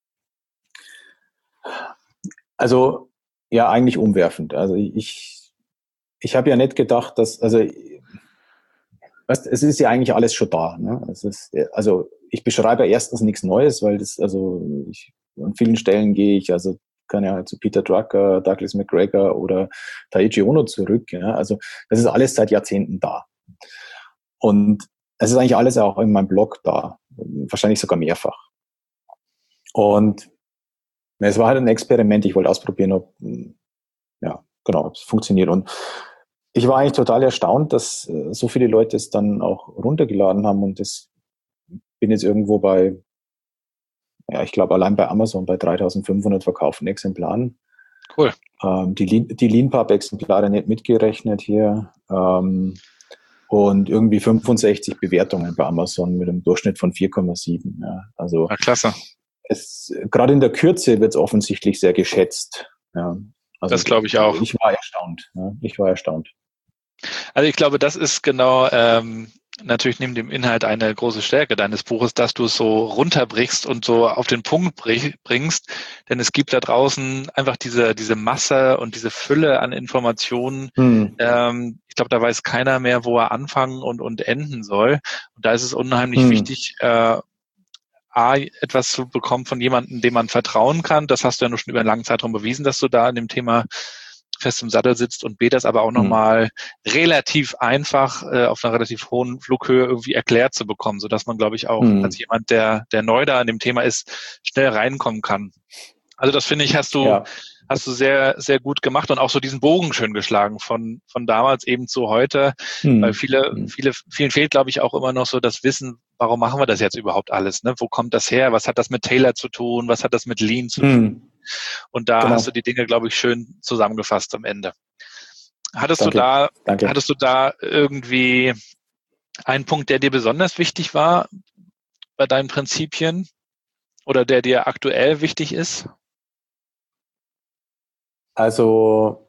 Also ja, eigentlich umwerfend. Also ich, ich habe ja nicht gedacht, dass, also weißt, es ist ja eigentlich alles schon da. Ne? Es ist, also ich beschreibe erstens nichts Neues, weil das, also ich, an vielen Stellen gehe ich, also kann ja zu Peter Drucker, Douglas McGregor oder Taiichi Ohno zurück. Ja? Also das ist alles seit Jahrzehnten da. Und es ist eigentlich alles auch in meinem Blog da. Wahrscheinlich sogar mehrfach. Und es war halt ein Experiment. Ich wollte ausprobieren, ob, ja, genau, ob es funktioniert. Und ich war eigentlich total erstaunt, dass äh, so viele Leute es dann auch runtergeladen haben. Und das bin jetzt irgendwo bei, ja, ich glaube, allein bei Amazon bei dreitausendfünfhundert verkauften Exemplaren. Cool. Ähm, die die Leanpub-Exemplare nicht mitgerechnet hier. Ähm, und irgendwie fünfundsechzig Bewertungen bei Amazon mit einem Durchschnitt von vier Komma sieben. Ja. Also ja, klasse. Es, gerade in der Kürze wird es offensichtlich sehr geschätzt. Ja. Also das glaube ich auch. Ich war erstaunt. Ja. Ich war erstaunt. Also ich glaube, das ist genau ähm, natürlich neben dem Inhalt eine große Stärke deines Buches, dass du es so runterbrichst und so auf den Punkt bringst. Denn es gibt da draußen einfach diese diese Masse und diese Fülle an Informationen. Hm. Ähm, ich glaube, da weiß keiner mehr, wo er anfangen und und enden soll. Und da ist es unheimlich hm. wichtig, äh, A, etwas zu bekommen von jemandem, dem man vertrauen kann. Das hast du ja nur schon über einen langen Zeitraum bewiesen, dass du da in dem Thema fest im Sattel sitzt, und B, das aber auch nochmal mhm. relativ einfach äh, auf einer relativ hohen Flughöhe irgendwie erklärt zu bekommen, sodass man, glaube ich, auch mhm. als jemand, der der neu da an dem Thema ist, schnell reinkommen kann. Also das finde ich, hast du, Ja. hast du sehr, sehr gut gemacht und auch so diesen Bogen schön geschlagen von, von damals eben zu heute, Hm. weil viele, Hm. viele, vielen fehlt, glaube ich, auch immer noch so das Wissen, warum machen wir das jetzt überhaupt alles, ne? Wo kommt das her? Was hat das mit Taylor zu tun? Was hat das mit Lean zu tun? Hm. Und da Genau. hast du die Dinge, glaube ich, schön zusammengefasst am Ende. Hattest Danke. du da, Danke. hattest du da irgendwie einen Punkt, der dir besonders wichtig war bei deinen Prinzipien oder der dir aktuell wichtig ist? Also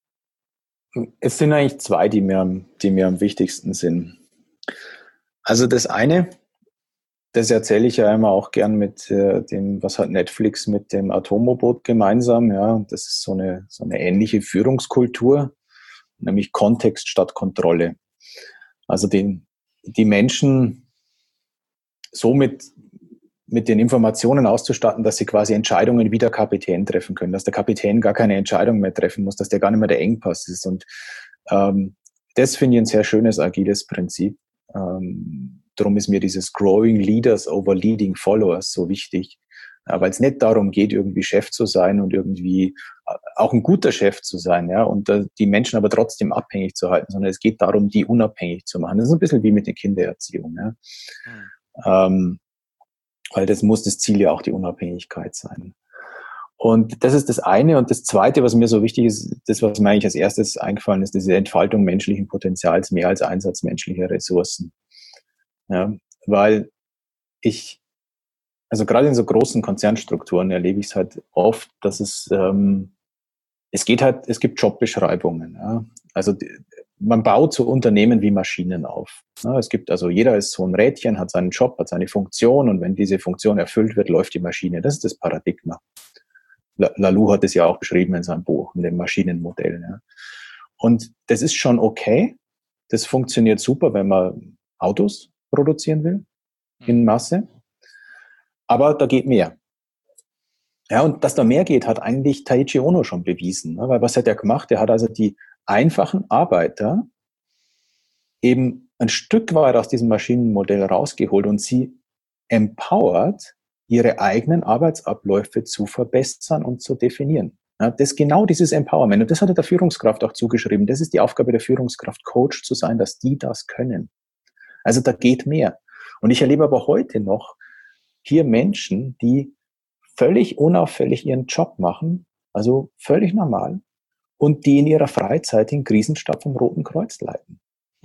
es sind eigentlich zwei, die mir, am- die mir am wichtigsten sind. Also das eine, das erzähle ich ja immer auch gern mit äh, dem, was hat Netflix mit dem Atomo-Boot gemeinsam, ja, und das ist so eine, so eine ähnliche Führungskultur, nämlich Kontext statt Kontrolle. Also den, die Menschen so mit, mit den Informationen auszustatten, dass sie quasi Entscheidungen wie der Kapitän treffen können, dass der Kapitän gar keine Entscheidung mehr treffen muss, dass der gar nicht mehr der Engpass ist. Und ähm, das finde ich ein sehr schönes, agiles Prinzip. Ähm, darum ist mir dieses Growing Leaders over Leading Followers so wichtig, ja, weil es nicht darum geht, irgendwie Chef zu sein und irgendwie auch ein guter Chef zu sein, ja, und äh, die Menschen aber trotzdem abhängig zu halten, sondern es geht darum, die unabhängig zu machen. Das ist ein bisschen wie mit der Kindererziehung, ja. Hm. Ähm, weil das muss das Ziel ja auch die Unabhängigkeit sein. Und das ist das eine. Und das zweite, was mir so wichtig ist, das, was mir eigentlich als erstes eingefallen ist, diese Entfaltung menschlichen Potenzials mehr als Einsatz menschlicher Ressourcen. Ja, weil ich, also gerade in so großen Konzernstrukturen erlebe ich es halt oft, dass es, ähm, es geht halt, es gibt Jobbeschreibungen. Ja. Also die, man baut so Unternehmen wie Maschinen auf. Ja, es gibt also, jeder ist so ein Rädchen, hat seinen Job, hat seine Funktion, und wenn diese Funktion erfüllt wird, läuft die Maschine. Das ist das Paradigma. Laloux hat es ja auch beschrieben in seinem Buch mit dem Maschinenmodell. Ja. Und das ist schon okay. Das funktioniert super, wenn man Autos produzieren will in Masse. Aber da geht mehr. Ja, und dass da mehr geht, hat eigentlich Taiichi Ohno schon bewiesen. Ne? Weil was hat er gemacht? Er hat also die einfachen Arbeiter eben ein Stück weit aus diesem Maschinenmodell rausgeholt und sie empowert, ihre eigenen Arbeitsabläufe zu verbessern und zu definieren. Ja, das ist genau dieses Empowerment. Und das hat er der Führungskraft auch zugeschrieben. Das ist die Aufgabe der Führungskraft, Coach zu sein, dass die das können. Also da geht mehr. Und ich erlebe aber heute noch hier Menschen, die völlig unauffällig ihren Job machen, also völlig normal, und die in ihrer Freizeit den Krisenstab vom Roten Kreuz leiten.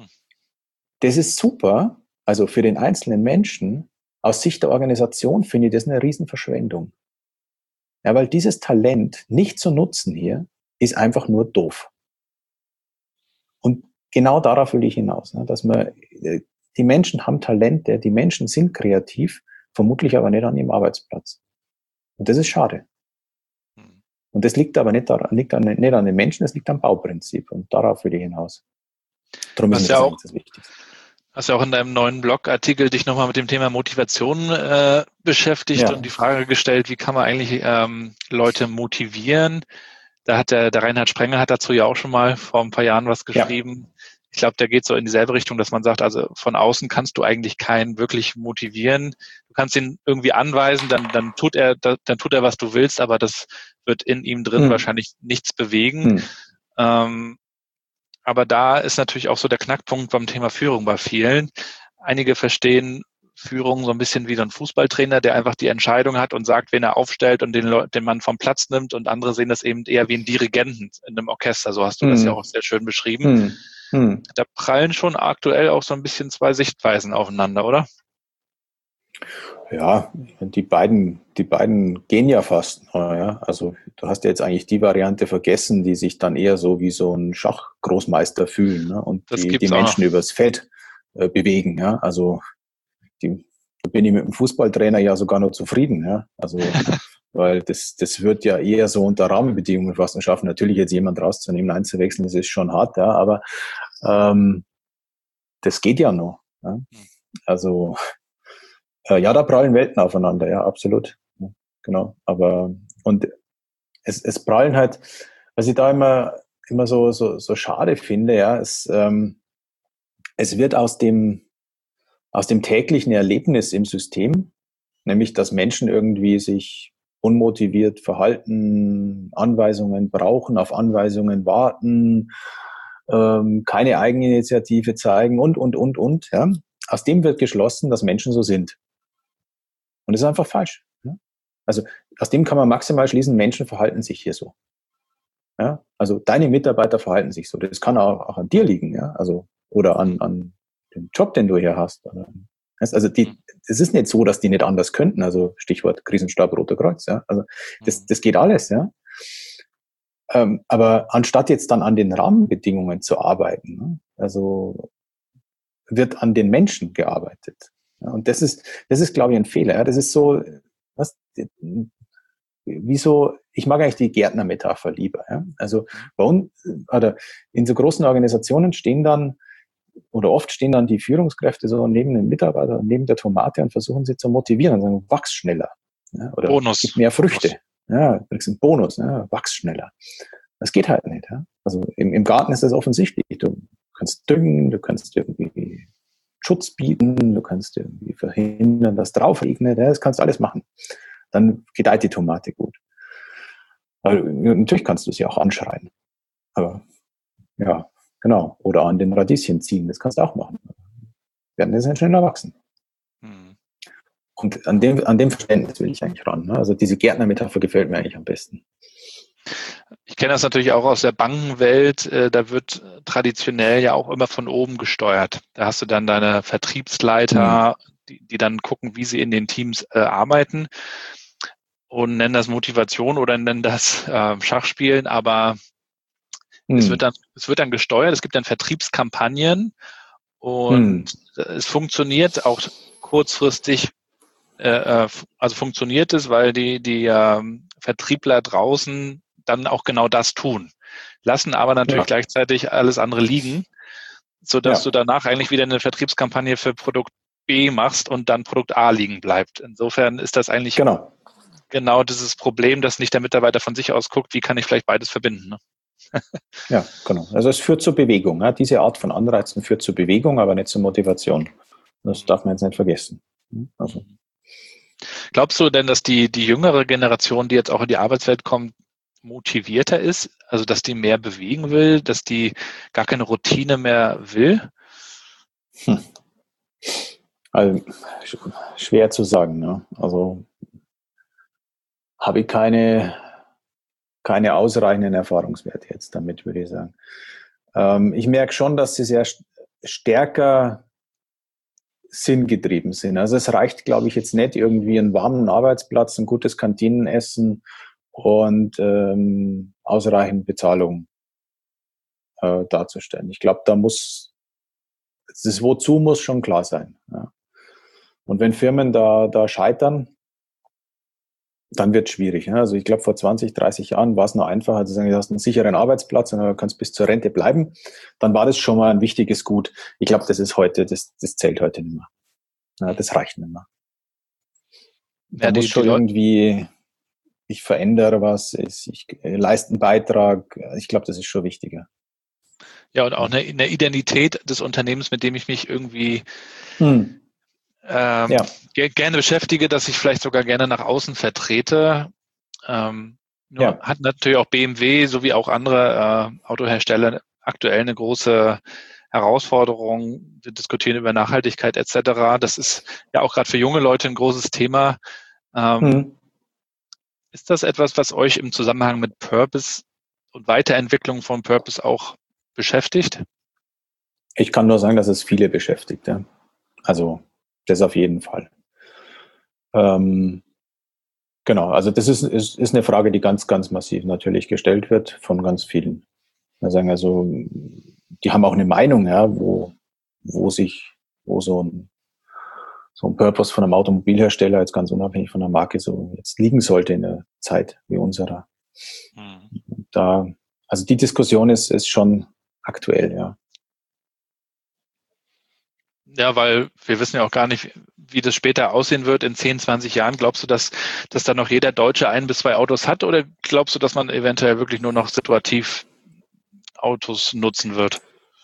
Das ist super, also für den einzelnen Menschen. Aus Sicht der Organisation finde ich das eine Riesenverschwendung. Ja, weil dieses Talent nicht zu nutzen hier, ist einfach nur doof. Und genau darauf will ich hinaus, ne, dass man, die Menschen haben Talente, die Menschen sind kreativ, vermutlich aber nicht an ihrem Arbeitsplatz. Und das ist schade. Und das liegt aber nicht, daran, liegt an, nicht an den Menschen, es liegt am Bauprinzip. Und darauf will ich hinaus. Darum ist mir das eigentlich das Wichtigste. Hast ja auch in deinem neuen Blogartikel dich nochmal mit dem Thema Motivation äh, beschäftigt, ja, und die Frage gestellt, wie kann man eigentlich ähm, Leute motivieren? Da hat der, der Reinhard Sprenger hat dazu ja auch schon mal vor ein paar Jahren was geschrieben. Ja. Ich glaube, der geht so in dieselbe Richtung, dass man sagt, also von außen kannst du eigentlich keinen wirklich motivieren. Du kannst ihn irgendwie anweisen, dann, dann tut er, dann tut er, was du willst, aber das wird in ihm drin hm. wahrscheinlich nichts bewegen. Hm. Ähm, aber da ist natürlich auch so der Knackpunkt beim Thema Führung bei vielen. Einige verstehen Führung so ein bisschen wie so ein Fußballtrainer, der einfach die Entscheidung hat und sagt, wen er aufstellt und den, Leu- den Mann vom Platz nimmt, und andere sehen das eben eher wie ein Dirigenten in einem Orchester. So hast du hm. das ja auch sehr schön beschrieben. Hm. Hm. Da prallen schon aktuell auch so ein bisschen zwei Sichtweisen aufeinander, oder? Ja, die beiden, die beiden gehen ja fast. Ja. Also du hast ja jetzt eigentlich die Variante vergessen, die sich dann eher so wie so ein Schachgroßmeister fühlen, ne? Und das die, die Menschen übers Feld äh, bewegen. Ja. Also die, da bin ich mit dem Fußballtrainer ja sogar noch zufrieden. Ja. Also weil das, das wird ja eher so unter Rahmenbedingungen fast schaffen. Natürlich jetzt jemand rauszunehmen, einzuwechseln, das ist schon hart, ja, aber ähm, das geht ja noch. Ja. Also äh, ja, da prallen Welten aufeinander, ja, absolut. Ja, genau. Aber und es, es prallen halt, was ich da immer immer so so so schade finde, ja, es ähm, es wird aus dem aus dem täglichen Erlebnis im System, nämlich dass Menschen irgendwie sich unmotiviert verhalten, Anweisungen brauchen, auf Anweisungen warten, ähm, keine Eigeninitiative zeigen und, und, und, und. Ja. Aus dem wird geschlossen, dass Menschen so sind. Und das ist einfach falsch. Ja. Also aus dem kann man maximal schließen, Menschen verhalten sich hier so. Ja. Also deine Mitarbeiter verhalten sich so. Das kann auch, auch an dir liegen, ja. Also, oder an, an dem Job, den du hier hast. Also die, es ist nicht so, dass die nicht anders könnten. Also Stichwort Krisenstab, Roter Kreuz. Ja. Also das, das geht alles. Ja. Ähm, aber anstatt jetzt dann an den Rahmenbedingungen zu arbeiten, ne, also wird an den Menschen gearbeitet. Ja. Und das ist, das ist, glaube ich, ein Fehler. Ja. Das ist so, was, wieso, ich mag eigentlich die Gärtner-Metapher lieber. Ja. Also bei uns, oder in so großen Organisationen stehen dann oder oft stehen dann die Führungskräfte so neben den Mitarbeitern, neben der Tomate und versuchen sie zu motivieren und sagen, wachs schneller. Ja, oder Bonus. Gib mehr Früchte. Bonus. Ja, du kriegst einen Bonus, ja, wachs schneller. Das geht halt nicht. Ja. Also im, im Garten ist das offensichtlich. Du kannst düngen, du kannst irgendwie Schutz bieten, du kannst irgendwie verhindern, dass drauf regnet. Ja, das kannst du alles machen. Dann gedeiht die Tomate gut. Also, natürlich kannst du sie auch anschreien. Aber ja, genau. Oder an den Radieschen ziehen, das kannst du auch machen. Werden die dann schneller wachsen. Hm. Und an dem, an dem Verständnis will ich eigentlich ran. Ne? Also diese Gärtner-Metapher gefällt mir eigentlich am besten. Ich kenne das natürlich auch aus der Bankenwelt. Da wird traditionell ja auch immer von oben gesteuert. Da hast du dann deine Vertriebsleiter, hm. die, die dann gucken, wie sie in den Teams äh, arbeiten und nennen das Motivation oder nennen das äh, Schachspielen, aber hm. es wird dann, es wird dann gesteuert. Es gibt dann Vertriebskampagnen und hm. es funktioniert auch kurzfristig. Äh, also funktioniert es, weil die, die äh, Vertriebler draußen dann auch genau das tun, lassen aber natürlich ja. gleichzeitig alles andere liegen, sodass ja. du danach eigentlich wieder eine Vertriebskampagne für Produkt B machst und dann Produkt A liegen bleibt. Insofern ist das eigentlich genau, genau dieses Problem, dass nicht der Mitarbeiter von sich aus guckt, wie kann ich vielleicht beides verbinden. Ne? Ja, genau. Also es führt zur Bewegung. Ja? Diese Art von Anreizen führt zur Bewegung, aber nicht zur Motivation. Das darf man jetzt nicht vergessen. Also. Glaubst du denn, dass die, die jüngere Generation, die jetzt auch in die Arbeitswelt kommt, motivierter ist? Also, dass die mehr bewegen will, dass die gar keine Routine mehr will? Hm. Also, schwer zu sagen. Ne? Also, habe ich keine, keine ausreichenden Erfahrungswerte jetzt damit, würde ich sagen. Ähm, ich merke schon, dass sie sehr stärker sinngetrieben sind. Also es reicht, glaube ich, jetzt nicht irgendwie einen warmen Arbeitsplatz, ein gutes Kantinenessen und ähm, ausreichend Bezahlung äh, darzustellen. Ich glaube, da muss, das Wozu muss schon klar sein. Ja. Und wenn Firmen da, da scheitern, dann wird es schwierig. Ja. Also ich glaube, vor zwanzig, dreißig Jahren war es noch einfacher zu sagen, du hast einen sicheren Arbeitsplatz und du kannst bis zur Rente bleiben. Dann war das schon mal ein wichtiges Gut. Ich glaube, das ist heute, das, das zählt heute nicht mehr. Ja, das reicht nicht mehr. Da ja, die, muss schon irgendwie, ich verändere was, ich, ich leiste einen Beitrag. Ich glaube, das ist schon wichtiger. Ja, und auch eine, eine Identität des Unternehmens, mit dem ich mich irgendwie hm. ähm, ja. g- gerne beschäftige, dass ich vielleicht sogar gerne nach außen vertrete. Ähm, nur ja. Hat natürlich auch B M W sowie auch andere äh, Autohersteller aktuell eine große Herausforderung. Wir diskutieren über Nachhaltigkeit et cetera. Das ist ja auch gerade für junge Leute ein großes Thema. Ähm, hm. Ist das etwas, was euch im Zusammenhang mit Purpose und Weiterentwicklung von Purpose auch beschäftigt? Ich kann nur sagen, dass es viele beschäftigt. Ja. Also das auf jeden Fall. Ähm, genau, also das ist, ist, ist eine Frage, die ganz, ganz massiv natürlich gestellt wird von ganz vielen. Wir sagen also, die haben auch eine Meinung, ja, wo, wo sich, wo so ein, so ein Purpose von einem Automobilhersteller jetzt ganz unabhängig von der Marke so jetzt liegen sollte in einer Zeit wie unserer. Mhm. Da, also die Diskussion ist, ist schon aktuell, ja. Ja, weil wir wissen ja auch gar nicht, wie das später aussehen wird in zehn, zwanzig Jahren. Glaubst du, dass, dass dann noch jeder Deutsche ein bis zwei Autos hat oder glaubst du, dass man eventuell wirklich nur noch situativ Autos nutzen wird?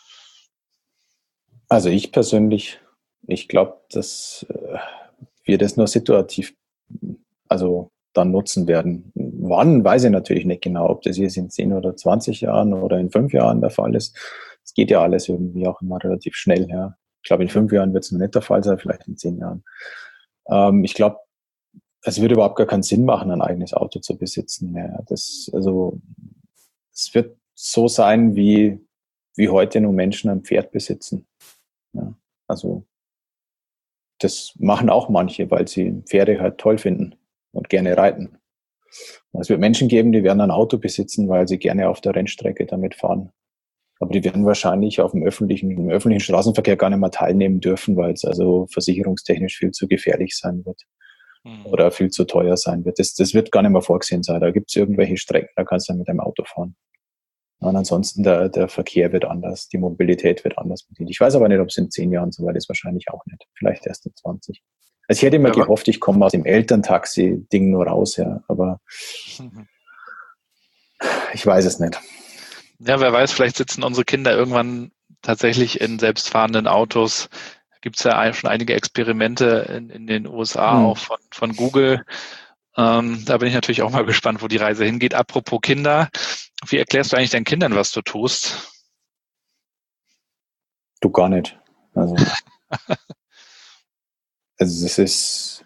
Also ich persönlich, ich glaube, dass äh, wir das nur situativ, also dann nutzen werden. Wann, weiß ich natürlich nicht genau, ob das jetzt in zehn oder zwanzig Jahren oder in fünf Jahren der Fall ist. Es geht ja alles irgendwie auch immer relativ schnell. Ja. Ich glaube, in fünf Jahren wird es noch nicht der Fall sein, vielleicht in zehn Jahren. Ähm, ich glaube, es würde überhaupt gar keinen Sinn machen, ein eigenes Auto zu besitzen mehr. Das, also, es wird so sein, wie, wie heute nur Menschen ein Pferd besitzen. Ja. Also, das machen auch manche, weil sie Pferde halt toll finden und gerne reiten. Es wird Menschen geben, die werden ein Auto besitzen, weil sie gerne auf der Rennstrecke damit fahren. Aber die werden wahrscheinlich auf dem öffentlichen, im öffentlichen Straßenverkehr gar nicht mehr teilnehmen dürfen, weil es also versicherungstechnisch viel zu gefährlich sein wird mhm. oder viel zu teuer sein wird. Das, das wird gar nicht mehr vorgesehen sein. Da gibt es irgendwelche Strecken, da kannst du mit dem Auto fahren. Und ansonsten der, der Verkehr wird anders, die Mobilität wird anders bedient. Ich weiß aber nicht, ob es in zehn Jahren so weit ist, wahrscheinlich auch nicht. Vielleicht erst in zwanzig. Also ich hätte immer ja, gehofft, ich komme aus dem Elterntaxi-Ding nur raus, ja, aber mhm. ich weiß es nicht. Ja, wer weiß, vielleicht sitzen unsere Kinder irgendwann tatsächlich in selbstfahrenden Autos. Gibt es ja schon einige Experimente in, in den U S A, hm. auch von, von Google. Ähm, da bin ich natürlich auch mal gespannt, wo die Reise hingeht. Apropos Kinder, wie erklärst du eigentlich deinen Kindern, was du tust? Du gar nicht. Also, also es ist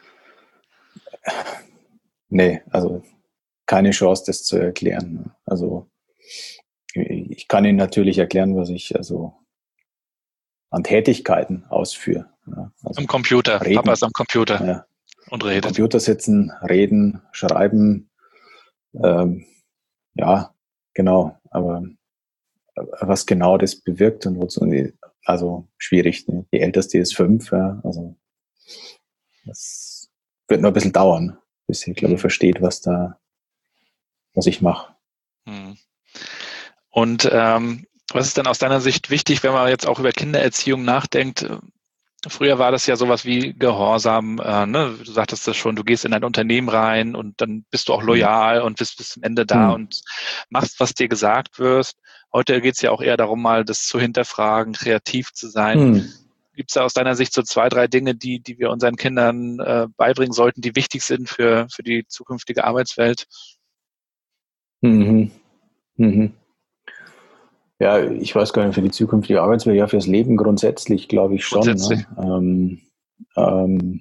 nee, also keine Chance, das zu erklären. Also ich kann Ihnen natürlich erklären, was ich also an Tätigkeiten ausführe. Also am Computer. Reden. Papa ist am Computer ja. und redet. Am Computer sitzen, reden, schreiben. Ähm, ja, genau. Aber was genau das bewirkt und wozu, also schwierig. Ne? Die Älteste ist fünf. Ja, also das wird noch ein bisschen dauern, bis sie, glaube ich, versteht, was da, was ich mache. Hm. Und ähm, was ist denn aus deiner Sicht wichtig, wenn man jetzt auch über Kindererziehung nachdenkt? Früher war das ja sowas wie Gehorsam, äh, ne? Du sagtest das schon, du gehst in ein Unternehmen rein und dann bist du auch loyal mhm. und bist bis zum Ende da mhm. und machst, was dir gesagt wird. Heute geht es ja auch eher darum, mal das zu hinterfragen, kreativ zu sein. Mhm. Gibt es da aus deiner Sicht so zwei, drei Dinge, die, die wir unseren Kindern äh, beibringen sollten, die wichtig sind für, für die zukünftige Arbeitswelt? Mhm. Mhm. Ja, ich weiß gar nicht, für die zukünftige Arbeitswelt, ja, fürs Leben grundsätzlich, glaube ich schon. Grundsätzlich. Ne? Ähm, ähm,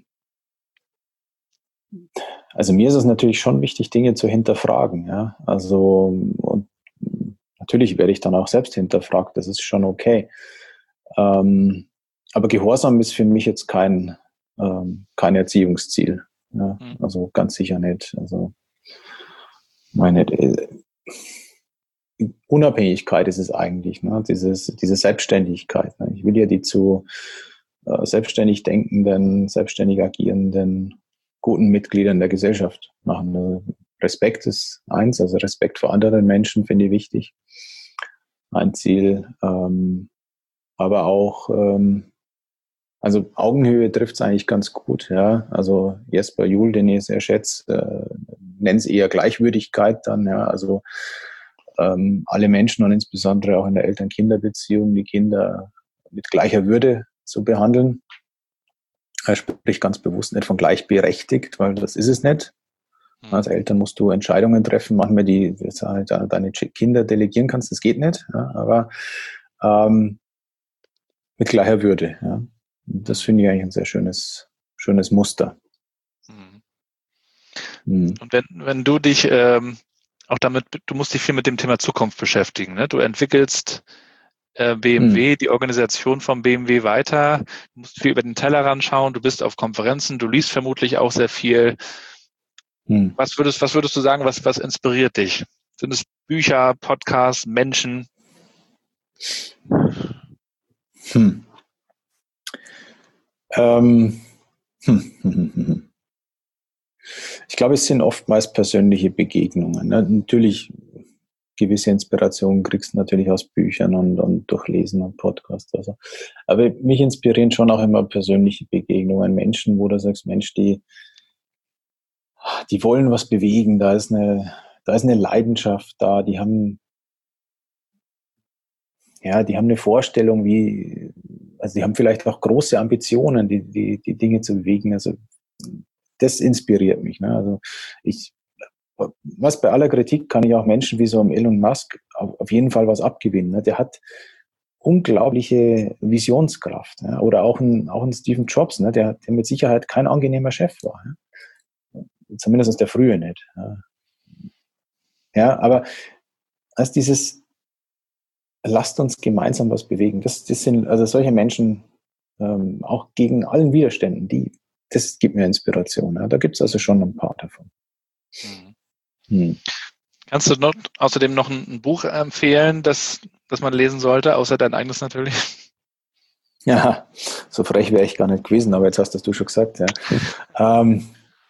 also mir ist es natürlich schon wichtig, Dinge zu hinterfragen. Ja? Also und natürlich werde ich dann auch selbst hinterfragt, das ist schon okay. Ähm, aber Gehorsam ist für mich jetzt kein, ähm, kein Erziehungsziel. Ja? Mhm. Also ganz sicher nicht. Also meine äh, Unabhängigkeit ist es eigentlich, ne? Dieses, diese Selbstständigkeit. Ne? Ich will ja die zu äh, selbstständig denkenden, selbstständig agierenden, guten Mitgliedern der Gesellschaft machen. Also Respekt ist eins, also Respekt vor anderen Menschen finde ich wichtig. Ein Ziel. Ähm, aber auch, ähm, also Augenhöhe trifft es eigentlich ganz gut. Ja? Also Jesper Juhl, den ich sehr schätze, äh, nennt es eher Gleichwürdigkeit dann. Ja? Also Ähm, alle Menschen und insbesondere auch in der Eltern-Kinder-Beziehung die Kinder mit gleicher Würde zu behandeln. Er spricht ganz bewusst nicht von gleichberechtigt, weil das ist es nicht. Als Eltern musst du Entscheidungen treffen, manchmal die halt deine Kinder delegieren kannst, das geht nicht, ja, aber ähm, mit gleicher Würde. Ja. Das finde ich eigentlich ein sehr schönes, schönes Muster. Mhm. Mhm. Und wenn, wenn du dich ähm auch damit, du musst dich viel mit dem Thema Zukunft beschäftigen. Ne? Du entwickelst äh, B M W, hm. die Organisation von B M W weiter. Du musst viel über den Tellerrand schauen. Du bist auf Konferenzen. Du liest vermutlich auch sehr viel. Hm. Was würdest, was würdest du sagen, was, was inspiriert dich? Sind es Bücher, Podcasts, Menschen? Hm. Ähm. Hm. Ich glaube, es sind oftmals persönliche Begegnungen. Ne? Natürlich gewisse Inspirationen kriegst du natürlich aus Büchern und, und Durchlesen und Podcasts. Also. Aber mich inspirieren schon auch immer persönliche Begegnungen. Menschen, wo du sagst, Mensch, die, die wollen was bewegen. Da ist eine, da ist eine Leidenschaft da. Die haben, ja, die haben eine Vorstellung, wie, also die haben vielleicht auch große Ambitionen, die, die, die Dinge zu bewegen. Also das inspiriert mich. Ne? Also ich, was bei aller Kritik kann ich auch Menschen wie so einem Elon Musk auf, auf jeden Fall was abgewinnen. Ne? Der hat unglaubliche Visionskraft. Ja? Oder auch ein, auch ein Steve Jobs, ne? der, der mit Sicherheit kein angenehmer Chef war. Ja? Zumindest der frühe nicht. Ja, ja aber als dieses lasst uns gemeinsam was bewegen. Das, das sind also solche Menschen ähm, auch gegen allen Widerständen, die, das gibt mir Inspiration. Ja. Da gibt es also schon ein paar davon. Mhm. Hm. Kannst du noch, außerdem noch ein, ein Buch empfehlen, das, das man lesen sollte, außer dein eigenes natürlich? Ja, so frech wäre ich gar nicht gewesen, aber jetzt hast das du schon gesagt. Ja. ähm,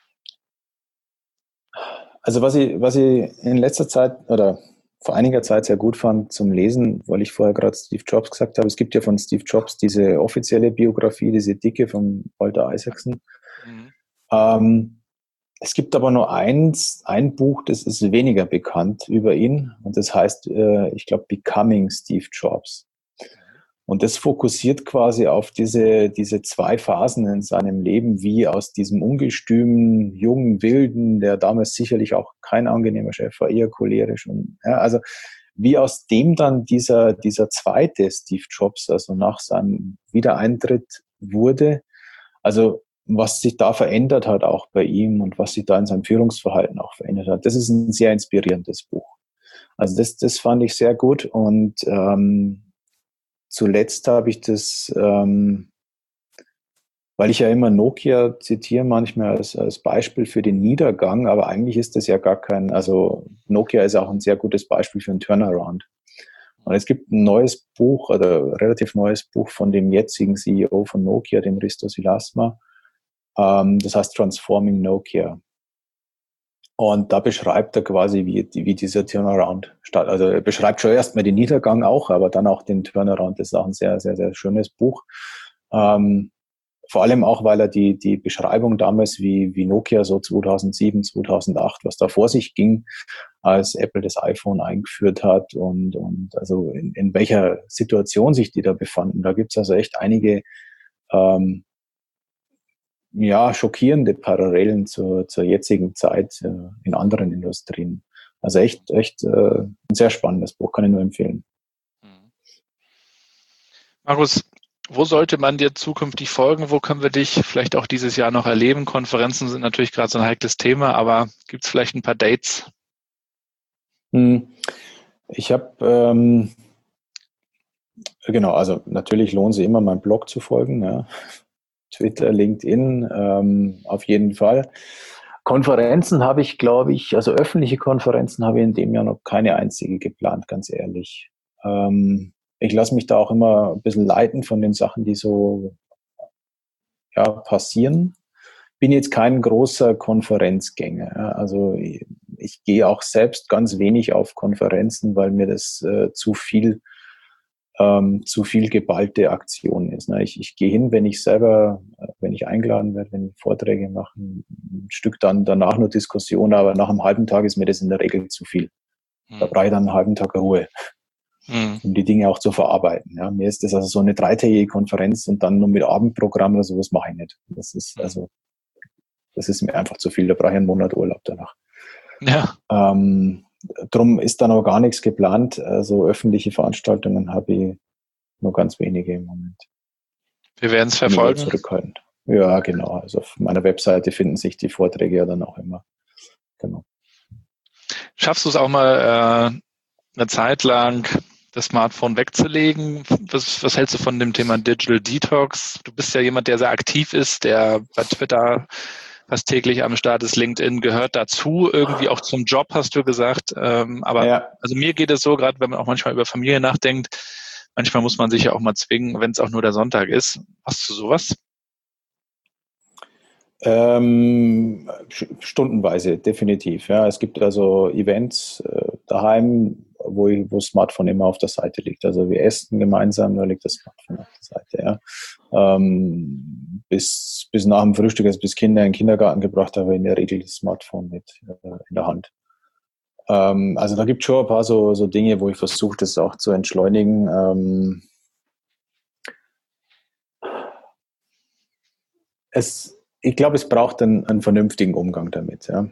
also was ich, was ich in letzter Zeit oder vor einiger Zeit sehr gut fand zum Lesen, weil ich vorher gerade Steve Jobs gesagt habe. Es gibt ja von Steve Jobs diese offizielle Biografie, diese dicke von Walter Isaacson. Mhm. Ähm, es gibt aber nur eins, ein Buch, das ist weniger bekannt über ihn und das heißt, äh, ich glaube, Becoming Steve Jobs. Und das fokussiert quasi auf diese, diese zwei Phasen in seinem Leben, wie aus diesem ungestümen, jungen, wilden, der damals sicherlich auch kein angenehmer Chef war, eher cholerisch. Und, ja, also wie aus dem dann dieser, dieser zweite Steve Jobs, also nach seinem Wiedereintritt wurde, also was sich da verändert hat auch bei ihm und was sich da in seinem Führungsverhalten auch verändert hat. Das ist ein sehr inspirierendes Buch. Also das, das fand ich sehr gut und ähm, zuletzt habe ich das, ähm, weil ich ja immer Nokia zitiere, manchmal als, als Beispiel für den Niedergang, aber eigentlich ist das ja gar kein, also Nokia ist auch ein sehr gutes Beispiel für einen Turnaround. Und es gibt ein neues Buch, oder relativ neues Buch von dem jetzigen C E O von Nokia, dem Risto Silasma, ähm, das heißt Transforming Nokia. Und da beschreibt er quasi, wie, wie dieser Turnaround statt. Also er beschreibt schon erstmal den Niedergang auch, aber dann auch den Turnaround. Das ist auch ein sehr, sehr, sehr schönes Buch. Ähm, vor allem auch, weil er die, die Beschreibung damals, wie, wie Nokia so zweitausendsieben, zweitausendacht, was da vor sich ging, als Apple das iPhone eingeführt hat und, und also in, in welcher Situation sich die da befanden. Da gibt's also echt einige ähm, ja, schockierende Parallelen zur, zur jetzigen Zeit äh, in anderen Industrien. Also echt, echt äh, ein sehr spannendes Buch, kann ich nur empfehlen. Markus, wo sollte man dir zukünftig folgen? Wo können wir dich vielleicht auch dieses Jahr noch erleben? Konferenzen sind natürlich gerade so ein heikles Thema, aber gibt es vielleicht ein paar Dates? Hm. Ich habe, ähm, genau, also natürlich lohnt sich immer, meinem Blog zu folgen, ja. Twitter, LinkedIn, ähm, auf jeden Fall. Konferenzen habe ich, glaube ich, also öffentliche Konferenzen habe ich in dem Jahr noch keine einzige geplant, ganz ehrlich. Ähm, ich lasse mich da auch immer ein bisschen leiten von den Sachen, die so ja, passieren. Bin jetzt kein großer Konferenzgänger. Ja. Also ich, ich gehe auch selbst ganz wenig auf Konferenzen, weil mir das äh, zu viel Ähm, zu viel geballte Aktion ist. Ne? Ich, ich gehe hin, wenn ich selber, wenn ich eingeladen werde, wenn ich Vorträge mache, ein, ein Stück dann danach nur Diskussion, aber nach einem halben Tag ist mir das in der Regel zu viel. Hm. Da brauche ich dann einen halben Tag Ruhe, hm. um die Dinge auch zu verarbeiten. Ja? Mir ist das also so eine dreitägige Konferenz und dann nur mit Abendprogramm oder sowas mache ich nicht. Das ist hm. also, das ist mir einfach zu viel. Da brauche ich einen Monat Urlaub danach. Ja. Ähm, Drum ist da noch gar nichts geplant. Also öffentliche Veranstaltungen habe ich nur ganz wenige im Moment. Wir werden es verfolgen. Zurückhaltend. Ja, genau. Also auf meiner Webseite finden sich die Vorträge ja dann auch immer. Genau. Schaffst du es auch mal äh, eine Zeit lang, das Smartphone wegzulegen? Was, was hältst du von dem Thema Digital Detox? Du bist ja jemand, der sehr aktiv ist, der bei Twitter fast täglich am Start ist. LinkedIn gehört dazu, irgendwie auch zum Job, hast du gesagt. Ähm, aber ja. Also mir geht es so, gerade wenn man auch manchmal über Familie nachdenkt, manchmal muss man sich ja auch mal zwingen, wenn es auch nur der Sonntag ist. Hast du sowas? Ähm, stundenweise, definitiv. Ja, es gibt also Events äh, daheim, wo, ich, wo das Smartphone immer auf der Seite liegt. Also wir essen gemeinsam, da liegt das Smartphone auf der Seite. Ja. Ähm, bis, bis nach dem Frühstück, also bis Kinder in den Kindergarten gebracht habe, in der Regel das Smartphone mit äh, in der Hand. Ähm, also da gibt es schon ein paar so, so Dinge, wo ich versuche, das auch zu entschleunigen. Ähm, es ich glaube, es braucht einen, einen vernünftigen Umgang damit. Ja.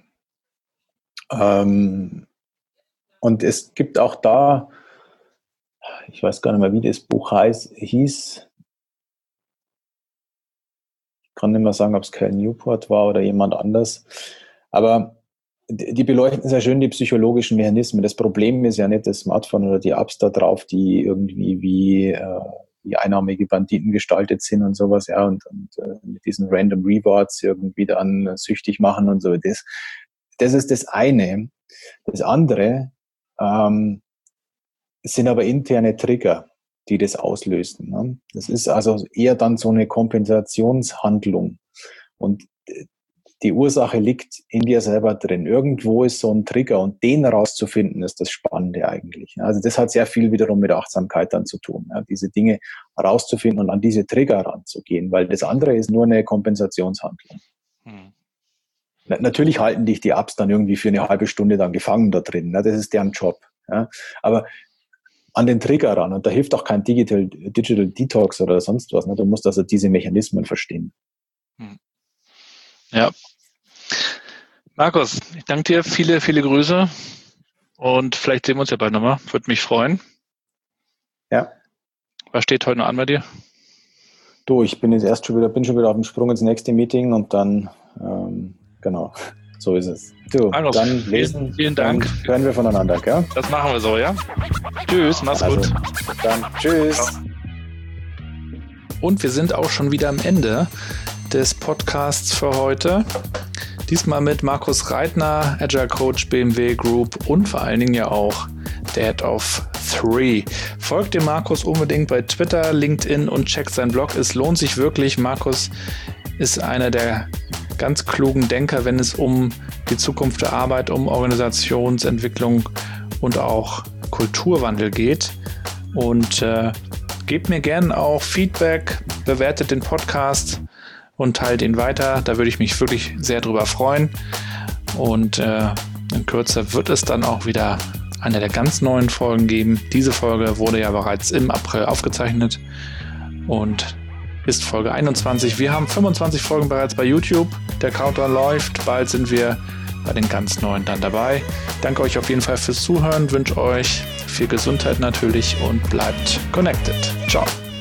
Ähm, und es gibt auch da, ich weiß gar nicht mehr, wie das Buch heißt, hieß, ich kann nicht mehr sagen, ob es Cal Newport war oder jemand anders, aber die beleuchten sehr schön die psychologischen Mechanismen. Das Problem ist ja nicht das Smartphone oder die Apps da drauf, die irgendwie wie, äh, wie einnahmige Banditen gestaltet sind und sowas, ja, und, und äh, mit diesen Random Rewards irgendwie dann süchtig machen und so. Das, das ist das eine. Das andere ähm, sind aber interne Trigger, die das auslösen. Ne? Das ist also eher dann so eine Kompensationshandlung. Und die Ursache liegt in dir selber drin. Irgendwo ist so ein Trigger und den rauszufinden, ist das Spannende eigentlich. Also das hat sehr viel wiederum mit Achtsamkeit dann zu tun, ja, diese Dinge rauszufinden und an diese Trigger ranzugehen, weil das andere ist nur eine Kompensationshandlung. Hm. Na, natürlich halten dich die Apps dann irgendwie für eine halbe Stunde dann gefangen da drin. Ja, das ist deren Job. Ja. Aber an den Trigger ran, und da hilft auch kein Digital, Digital Detox oder sonst was. Ne. Du musst also diese Mechanismen verstehen. Hm. Ja. Markus, ich danke dir, viele, viele Grüße und vielleicht sehen wir uns ja bald nochmal. Würde mich freuen. Ja. Was steht heute noch an bei dir? Du, ich bin jetzt erst schon wieder, bin schon wieder auf dem Sprung ins nächste Meeting und dann, ähm, genau, so ist es. Du, Markus, dann lesen, vielen, vielen Dank. Dann hören wir voneinander, gell? Das machen wir so, ja? Tschüss, mach's also, gut. Dann, tschüss. Ciao. Und wir sind auch schon wieder am Ende des Podcasts für heute. Diesmal mit Markus Reitner, Agile Coach B M W Group und vor allen Dingen ja auch Dad of Three. Folgt dem Markus unbedingt bei Twitter, LinkedIn und checkt seinen Blog. Es lohnt sich wirklich. Markus ist einer der ganz klugen Denker, wenn es um die Zukunft der Arbeit, um Organisationsentwicklung und auch Kulturwandel geht. Und äh, gebt mir gerne auch Feedback, bewertet den Podcast und teilt ihn weiter. Da würde ich mich wirklich sehr drüber freuen. Und äh, in Kürze wird es dann auch wieder eine der ganz neuen Folgen geben. Diese Folge wurde ja bereits im April aufgezeichnet und ist Folge einundzwanzig. Wir haben fünfundzwanzig Folgen bereits bei YouTube. Der Countdown läuft. Bald sind wir bei den ganz neuen dann dabei. Danke euch auf jeden Fall fürs Zuhören. Wünsche euch viel Gesundheit natürlich und bleibt connected. Ciao.